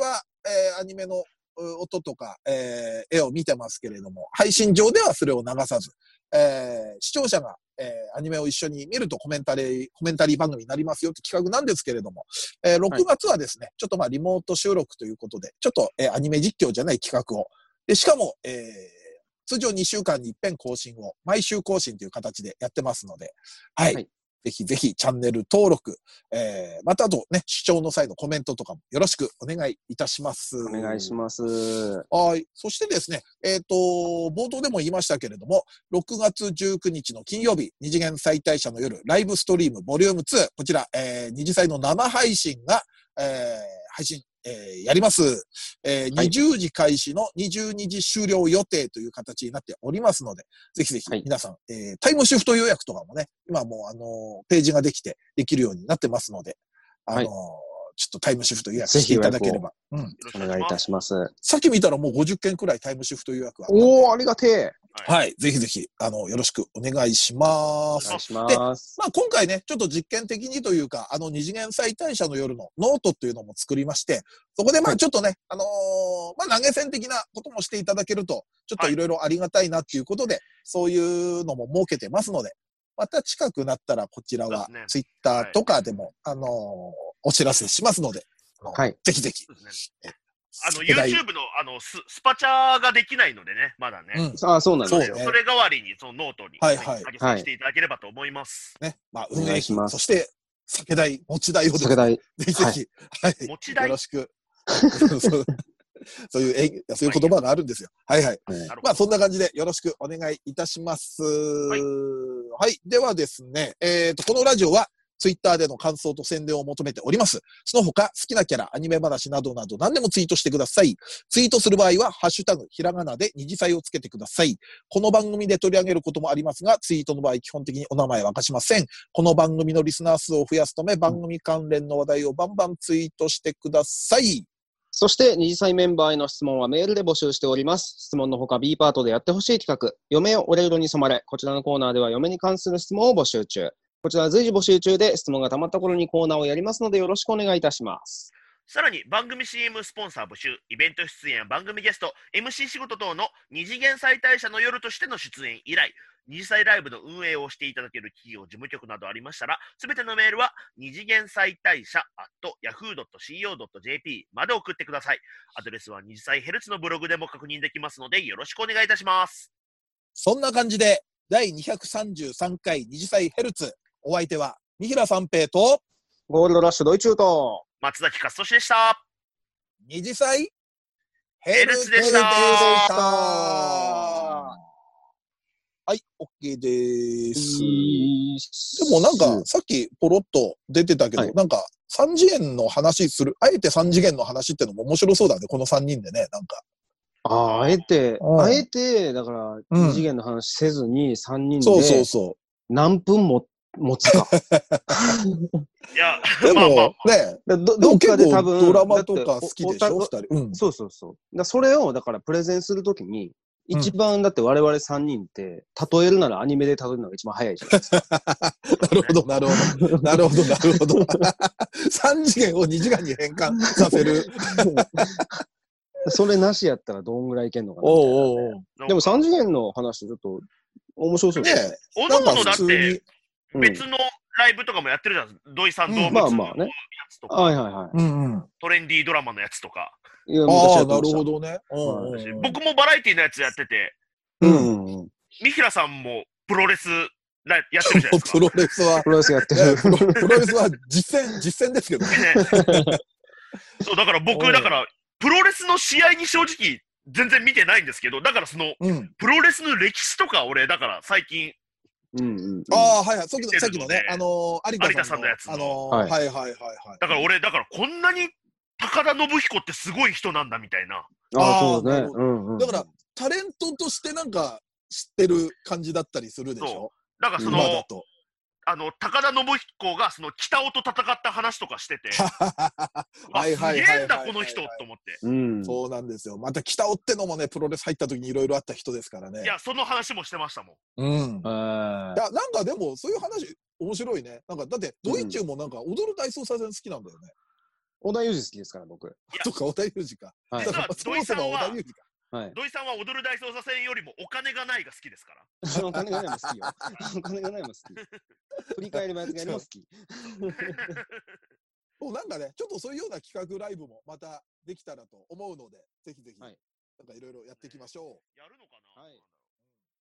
えー、アニメの音とか、えー、絵を見てますけれども、配信上ではそれを流さず、えー、視聴者が、えー、アニメを一緒に見るとコメンタリー、コメンタリー番組になりますよって企画なんですけれども、えー、ろくがつはですね、はい、ちょっとまあリモート収録ということで、ちょっと、えー、アニメ実況じゃない企画を、でしかも、えー、通常にしゅうかんに一遍更新を、毎週更新という形でやってますので、はい。はい、ぜひぜひチャンネル登録、えー、またあとね、視聴の際のコメントとかもよろしくお願いいたします。 お願いします。 はい。そしてですね、えっと、冒頭でも言いましたけれども、ろくがつじゅうくにちの金曜日、二次元再退社の夜、ライブストリームボリュームツー、こちら、えー、二次祭の生配信が、えー、配信、えー、やります。えー、にじゅうじ開始のにじゅうにじ終了予定という形になっておりますので、ぜひぜひ皆さん、はい、えー、タイムシフト予約とかもね、今もうあのー、ページができてできるようになってますので、あのーはい、ちょっとタイムシフト予約していただければ。 うん。お願いいたします。 さっき見たらもうごじゅっけんくらいタイムシフト予約は。 おー、ありがてえ。 はい。ぜひぜひ、あの、よろしくお願いします。 お願いします。 で、まあ今回ね、ちょっと実験的にというか、あの、二次元再退社の夜のノートっていうのも作りまして、そこでまあちょっとね、はい、あのー、まあ投げ銭的なこともしていただけると、ちょっといろいろありがたいなっていうことで、はい、そういうのも設けてますので、また近くなったらこちらはツイッターとかでも、はい、あのー、お知らせしますので、はい、ぜひぜひ。 あの、YouTube の、あの、ス、スパチャができないのでね、まだね。 うん、ああ、そうなんですね。それ代わりに、そのノートに、 はいはい。 上げさせていただければと思います。 ね。まあ、運営費、そして、酒代、持ち代をですね。 酒代。 ぜひぜひ、はい。 持ち代よろしく。そういう、そういう言葉があるんですよ。はいはい。まあ、そんな感じでよろしくお願いいたします。はい。はい。ではですね、えっと、このラジオは、ツイッターでの感想と宣伝を求めております。その他、好きなキャラ、アニメ話などなど何でもツイートしてください。ツイートする場合は、ハッシュタグ、ひらがなで二次祭をつけてください。この番組で取り上げることもありますが、ツイートの場合、基本的にお名前は明かしません。この番組のリスナー数を増やすため、番組関連の話題をバンバンツイートしてください。 そして、二次祭メンバーへの質問はメールで募集しております。質問のほか B パートでやってほしい企画、嫁よオレ色に染まれ。こちらのコーナーでは嫁に関する質問を募集中。こちらは随時募集中で質問が溜まった頃にコーナーをやりますのでよろしくお願いいたします。 さらに番組 シーエム スポンサー募集、イベント出演や番組ゲスト、エムシー 仕事等の二次元再退社の夜としての出演以来、二次祭ライブの運営をしていただける企業、事務局などありましたら、すべてのメールは二次元再退社 アットヤフードットシーオードットジェーピー まで送ってください。アドレスは二次祭ヘルツのブログでも確認できますのでよろしくお願いいたします。 そんな感じでだいにひゃくさんじゅうさんかい二次祭ヘルツ、お相手は三平三平とゴールドラッシュドイチューと松崎勝利でした。 二次祭ヘルツでした。 はい、OK でーす。でもなんかさっきポロッと出てたけど、はい、なんか三次元の話する、あえて三次元の話ってのも面白そうだね、この三人でね、なんか。 ああ、あえて、うん、あえて、だから、二次元の話せずに三人で、そうそうそう。何分も持つか。 いや、 でも、まあまあ、ね、 ど、どっかで多分、 ドラマとか好きでしょ、二人。 うん、そうそうそう。だそれを、だからプレゼンするときに、一番、だって我々三人って、例えるならアニメで例えるのが一番早いじゃないですか。 なるほど、なるほど。なるほど、なるほど。三次元を二次元に変換させる。 それなしやったらどんぐらいいけんのかなみたいな、ね。おうおうおう。でも三次元の話ちょっと面白そうですね。 おのおのだって別のライブとかもやってるじゃん。土井さん動物のやつとか、 はいはいはい。 トレンディードラマのやつとか。 ああ、なるほどね。 僕もバラエティのやつやってて、 うん三平さんもプロレスやってるじゃないですか。 プロレスは、 プロレスやってる。 プロレスは実践、実践ですけどね。 そう、だから僕、だから、プロレスの試合に正直全然見てないんですけど、だからその、うん、プロレスの歴史とか俺、だから最近、 うんうんうん、 ああ、はいはい。さっきの、さっきのね、あのー、有田さんのやつの。あのー、はいはいはいはい。 だから俺、だからこんなに高田信彦ってすごい人なんだみたいな。 ああ、そうね、 うんうん。だから、タレントとしてなんか知ってる感じだったりするでしょ。 だからその、あの、高田信彦がその北尾と戦った話とかしてて、はいはい。すげえんだ、この人と思って、 うん。そうなんですよ。また北尾ってのもね、プロレス入った時にいろいろあった人ですからね。 いや、その話もしてましたもん。 うん。いや、なんかでも、そういう話、面白いね。なんか、だって、ドイチューもなんか、踊る大捜査線好きなんだよね。 小田裕二好きですから、僕。 そっか、小田裕二か。 はい。 実は土井さんは、 はい。 土井さんは踊る大捜査線よりもお金がないが好きですから。 お金がないも好きよ。お金がないも好き。振り返りもやつがやりも好き。 もうなんかね、ちょっとそういうような企画ライブもまたできたらと思うので、ぜひぜひ、なんかいろいろやっていきましょう。 やるのかな。はい。